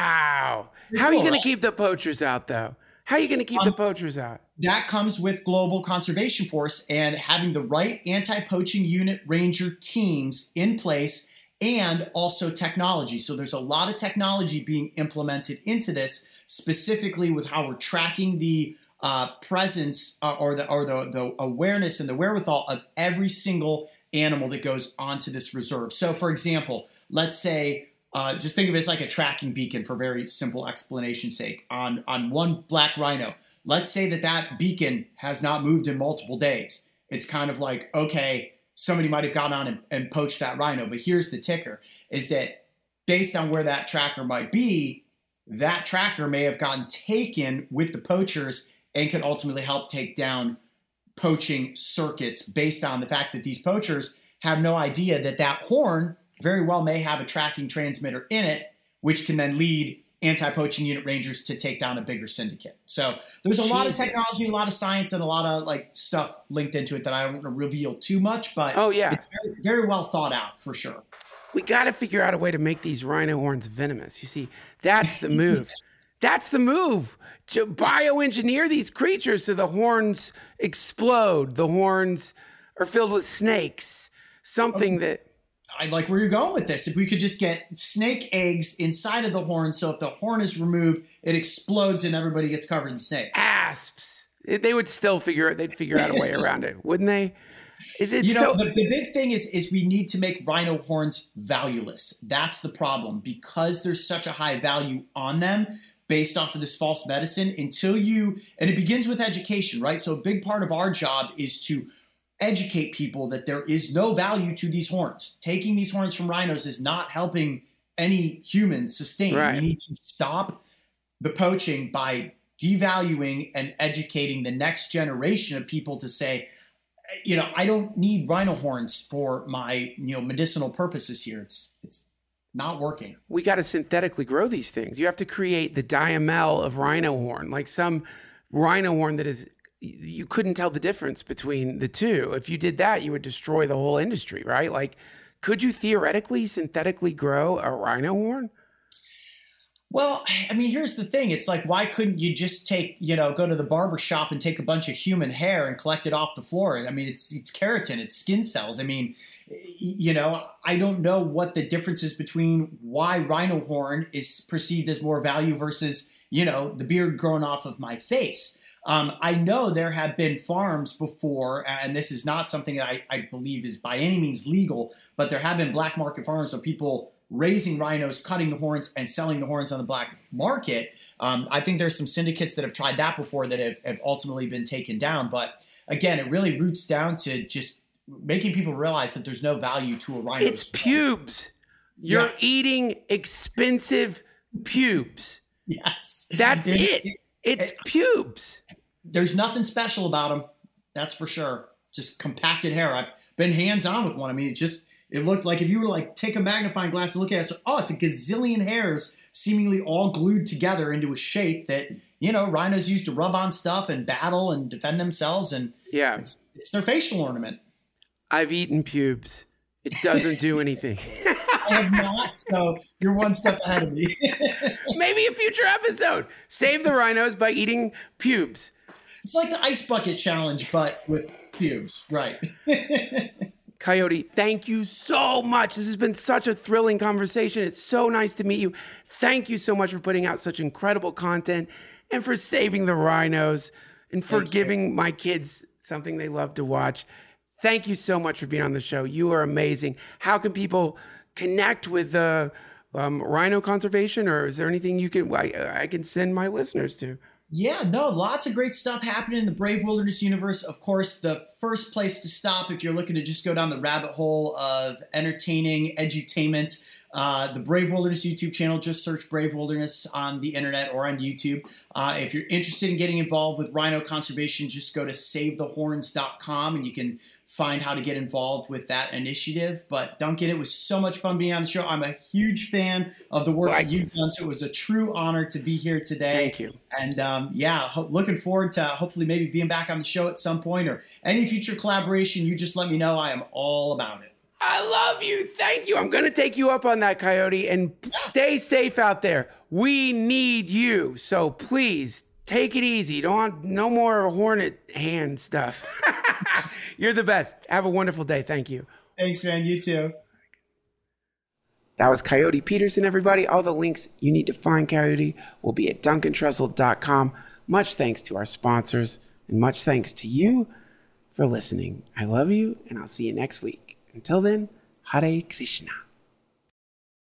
Wow. Pretty How are you cool, going right? to keep the poachers out, though? How are you going to keep Um, the poachers out? That comes with Global Conservation Force and having the right anti-poaching unit ranger teams in place, and also technology. So there's a lot of technology being implemented into this, specifically with how we're tracking the uh, presence uh, or the or the, the awareness and the wherewithal of every single animal that goes onto this reserve. So, for example, let's say, uh, just think of it as like a tracking beacon for very simple explanation's sake. On, on one black rhino, let's say that that beacon has not moved in multiple days. It's kind of like, okay, somebody might have gone on and, and poached that rhino. But here's the ticker, is that based on where that tracker might be, that tracker may have gotten taken with the poachers and could ultimately help take down poaching circuits based on the fact that these poachers have no idea that that horn very well may have a tracking transmitter in it, which can then lead anti-poaching unit rangers to take down a bigger syndicate. So there's a lot of Jesus. technology, a lot of science, and a lot of like stuff linked into it that I don't want to reveal too much, but Oh, yeah. it's very, very well thought out for sure. We got to figure out a way to make these rhino horns venomous. You see, that's the move. That's the move. To bioengineer these creatures so the horns explode. The horns are filled with snakes. Something that I like where you're going with this. If we could just get snake eggs inside of the horn, so if the horn is removed, it explodes and everybody gets covered in snakes. asps, they would still figure they'd figure out a way around it, wouldn't they? It, it's You know, so, the, the big thing is is we need to make rhino horns valueless. That's the problem, because there's such a high value on them based off of this false medicine. Until you, and it begins with education, right? So a big part of our job is to educate people that there is no value to these horns. Taking these horns from rhinos is not helping any human sustain. Right. We need to stop the poaching by devaluing and educating the next generation of people to say, you know, I don't need rhino horns for my, you know, medicinal purposes here. It's, it's not working. We got to synthetically grow these things. You have to create the diamel of rhino horn, like some rhino horn that is, you couldn't tell the difference between the two. If you did that, you would destroy the whole industry, right? Like, could you theoretically synthetically grow a rhino horn? Well, I mean, here's the thing. It's like, why couldn't you just take, you know, go to the barber shop and take a bunch of human hair and collect it off the floor? I mean, it's it's keratin, it's skin cells. I mean, you know, I don't know what the difference is between why rhino horn is perceived as more value versus, you know, the beard growing off of my face. Um, I know there have been farms before, and this is not something that I, I believe is by any means legal, but there have been black market farms of people raising rhinos, cutting the horns, and selling the horns on the black market. Um, I think there's some syndicates that have tried that before that have, have ultimately been taken down. But again, it really roots down to just making people realize that there's no value to a rhino. It's pubes. You're yeah. eating expensive pubes. Yes. That's it. it. It's it, pubes. There's nothing special about them. That's for sure. Just compacted hair. I've been hands-on with one. I mean, it just, it looked like if you were to like take a magnifying glass and look at it, it's, oh, it's a gazillion hairs seemingly all glued together into a shape that, you know, rhinos used to rub on stuff and battle and defend themselves. And yeah, it's, it's their facial ornament. I've eaten pubes. It doesn't do anything. I have not, so you're one step ahead of me. Maybe a future episode. Save the rhinos by eating pubes. It's like the ice bucket challenge, but with pubes, right? Coyote, thank you so much. This has been such a thrilling conversation. It's so nice to meet you. Thank you so much for putting out such incredible content and for saving the rhinos and for thank giving you. my kids something they love to watch. Thank you so much for being on the show. You are amazing. How can people connect with uh, um, rhino conservation, or is there anything you can I, I can send my listeners to? Yeah, no, lots of great stuff happening in the Brave Wilderness universe. Of course, the first place to stop if you're looking to just go down the rabbit hole of entertaining edutainment, uh, the Brave Wilderness YouTube channel. Just search Brave Wilderness on the internet or on YouTube. Uh, if you're interested in getting involved with rhino conservation, just go to save the horns dot com and you can find how to get involved with that initiative. But Duncan, it was so much fun being on the show. I'm a huge fan of the work that you've done, so it was a true honor to be here today. Thank you. And um, yeah, ho- looking forward to hopefully maybe being back on the show at some point, or any future collaboration. You just let me know. I am all about it. I love you. Thank you. I'm going to take you up on that, Coyote, and stay safe out there. We need you. So please take it easy. Don't want no more hornet hand stuff. You're the best. Have a wonderful day. Thank you. Thanks, man. You too. That was Coyote Peterson, everybody. All the links you need to find Coyote will be at duncan trussell dot com. Much thanks to our sponsors, and much thanks to you for listening. I love you, and I'll see you next week. Until then, Hare Krishna.